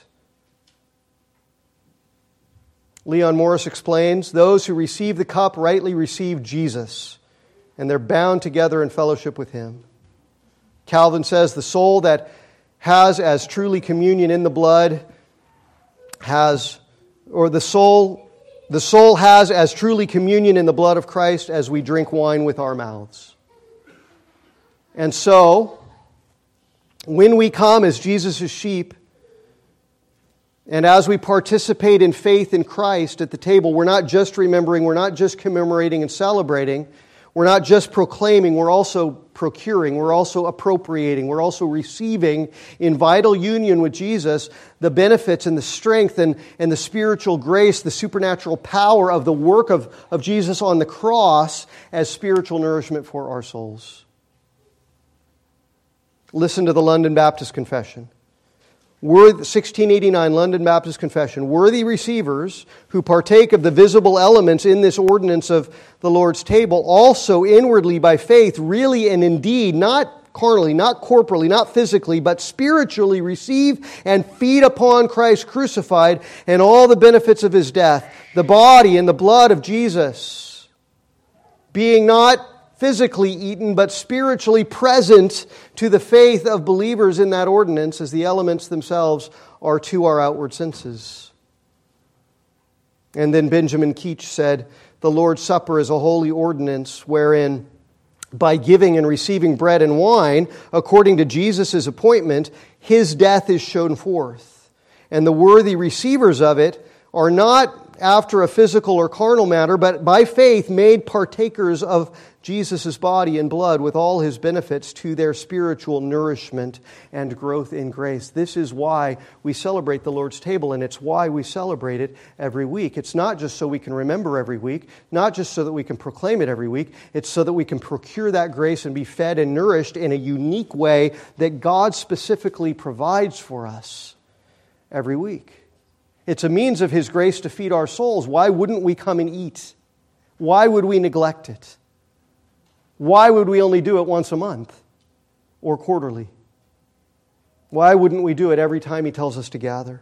Leon Morris explains, those who receive the cup rightly receive Jesus, and they're bound together in fellowship with him. Calvin says, the soul that has as truly communion in the blood the soul has as truly communion in the blood of Christ as we drink wine with our mouths. And so, when we come as Jesus' sheep, and as we participate in faith in Christ at the table, we're not just remembering, we're not just commemorating and celebrating, we're not just proclaiming, we're also procuring, we're also appropriating, we're also receiving in vital union with Jesus the benefits and the strength and the spiritual grace, the supernatural power of the work of Jesus on the cross as spiritual nourishment for our souls. Listen to the London Baptist Confession. 1689 London Baptist Confession. Worthy receivers who partake of the visible elements in this ordinance of the Lord's table also inwardly by faith, really and indeed, not carnally, not corporally, not physically, but spiritually receive and feed upon Christ crucified and all the benefits of his death, the body and the blood of Jesus, being not physically eaten, but spiritually present to the faith of believers in that ordinance as the elements themselves are to our outward senses. And then Benjamin Keach said, the Lord's Supper is a holy ordinance wherein by giving and receiving bread and wine, according to Jesus' appointment, his death is shown forth. And the worthy receivers of it are not after a physical or carnal matter, but by faith made partakers of Jesus' body and blood with all his benefits to their spiritual nourishment and growth in grace. This is why we celebrate the Lord's table, and it's why we celebrate it every week. It's not just so we can remember every week, not just so that we can proclaim it every week. It's so that we can procure that grace and be fed and nourished in a unique way that God specifically provides for us every week. It's a means of his grace to feed our souls. Why wouldn't we come and eat? Why would we neglect it? Why would we only do it once a month or quarterly? Why wouldn't we do it every time he tells us to gather?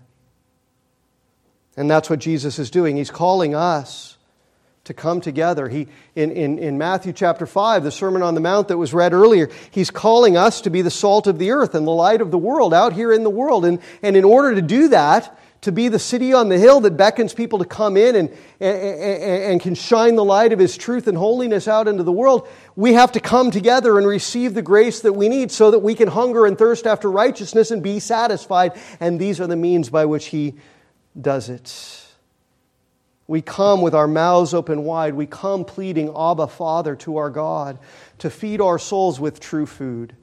And that's what Jesus is doing. He's calling us to come together. In Matthew chapter 5, the Sermon on the Mount that was read earlier, he's calling us to be the salt of the earth and the light of the world out here in the world. And in order to do that, to be the city on the hill that beckons people to come in and can shine the light of his truth and holiness out into the world, we have to come together and receive the grace that we need so that we can hunger and thirst after righteousness and be satisfied. And these are the means by which he does it. We come with our mouths open wide. We come pleading, Abba, Father, to our God, to feed our souls with true food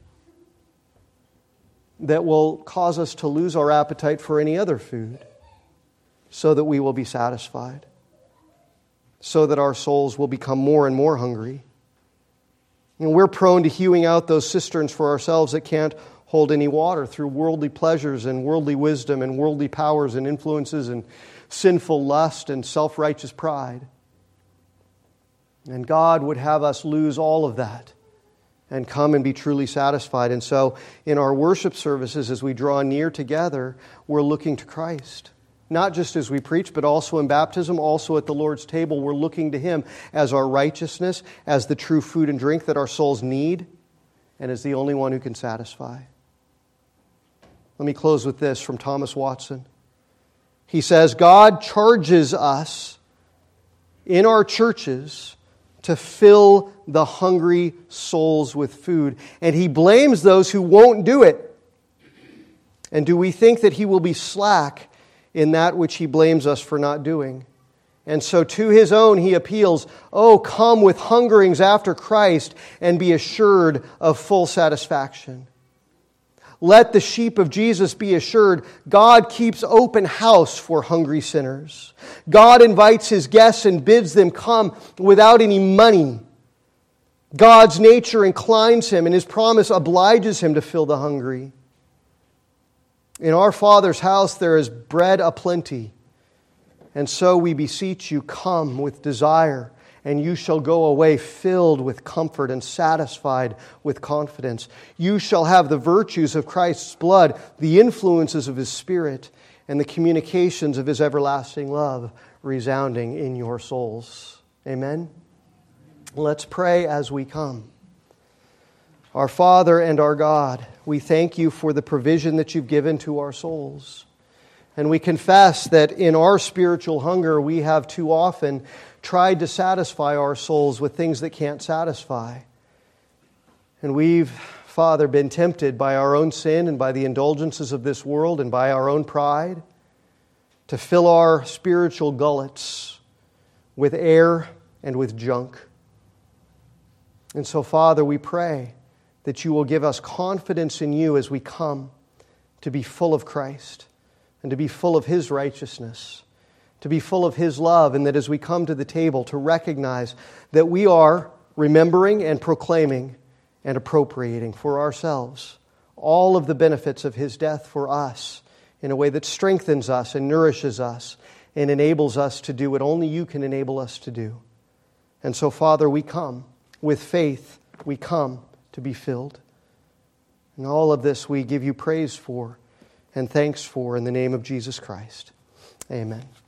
that will cause us to lose our appetite for any other food, so that we will be satisfied, so that our souls will become more and more hungry. And we're prone to hewing out those cisterns for ourselves that can't hold any water through worldly pleasures and worldly wisdom and worldly powers and influences and sinful lust and self-righteous pride. And God would have us lose all of that and come and be truly satisfied. And so in our worship services, as we draw near together, we're looking to Christ. Not just as we preach, but also in baptism, also at the Lord's table, we're looking to him as our righteousness, as the true food and drink that our souls need, and as the only one who can satisfy. Let me close with this from Thomas Watson. He says, God charges us in our churches to fill the hungry souls with food. And He blames those who won't do it. And do we think that He will be slack in that which He blames us for not doing? And so to His own He appeals, oh, come with hungerings after Christ and be assured of full satisfaction. Let the sheep of Jesus be assured God keeps open house for hungry sinners. God invites His guests and bids them come without any money. God's nature inclines Him and His promise obliges Him to fill the hungry. In our Father's house there is bread aplenty. And so we beseech you, come with desire, and you shall go away filled with comfort and satisfied with confidence. You shall have the virtues of Christ's blood, the influences of His Spirit, and the communications of His everlasting love resounding in your souls. Amen? Let's pray as we come. Our Father and our God, we thank You for the provision that You've given to our souls. And we confess that in our spiritual hunger, we have too often tried to satisfy our souls with things that can't satisfy. And we've, Father, been tempted by our own sin and by the indulgences of this world and by our own pride to fill our spiritual gullets with air and with junk. And so, Father, we pray that You will give us confidence in You as we come to be full of Christ and to be full of His righteousness, to be full of His love, and that as we come to the table to recognize that we are remembering and proclaiming and appropriating for ourselves all of the benefits of His death for us in a way that strengthens us and nourishes us and enables us to do what only You can enable us to do. And so, Father, we come with faith. We come to be filled. And all of this we give You praise for and thanks for in the name of Jesus Christ. Amen.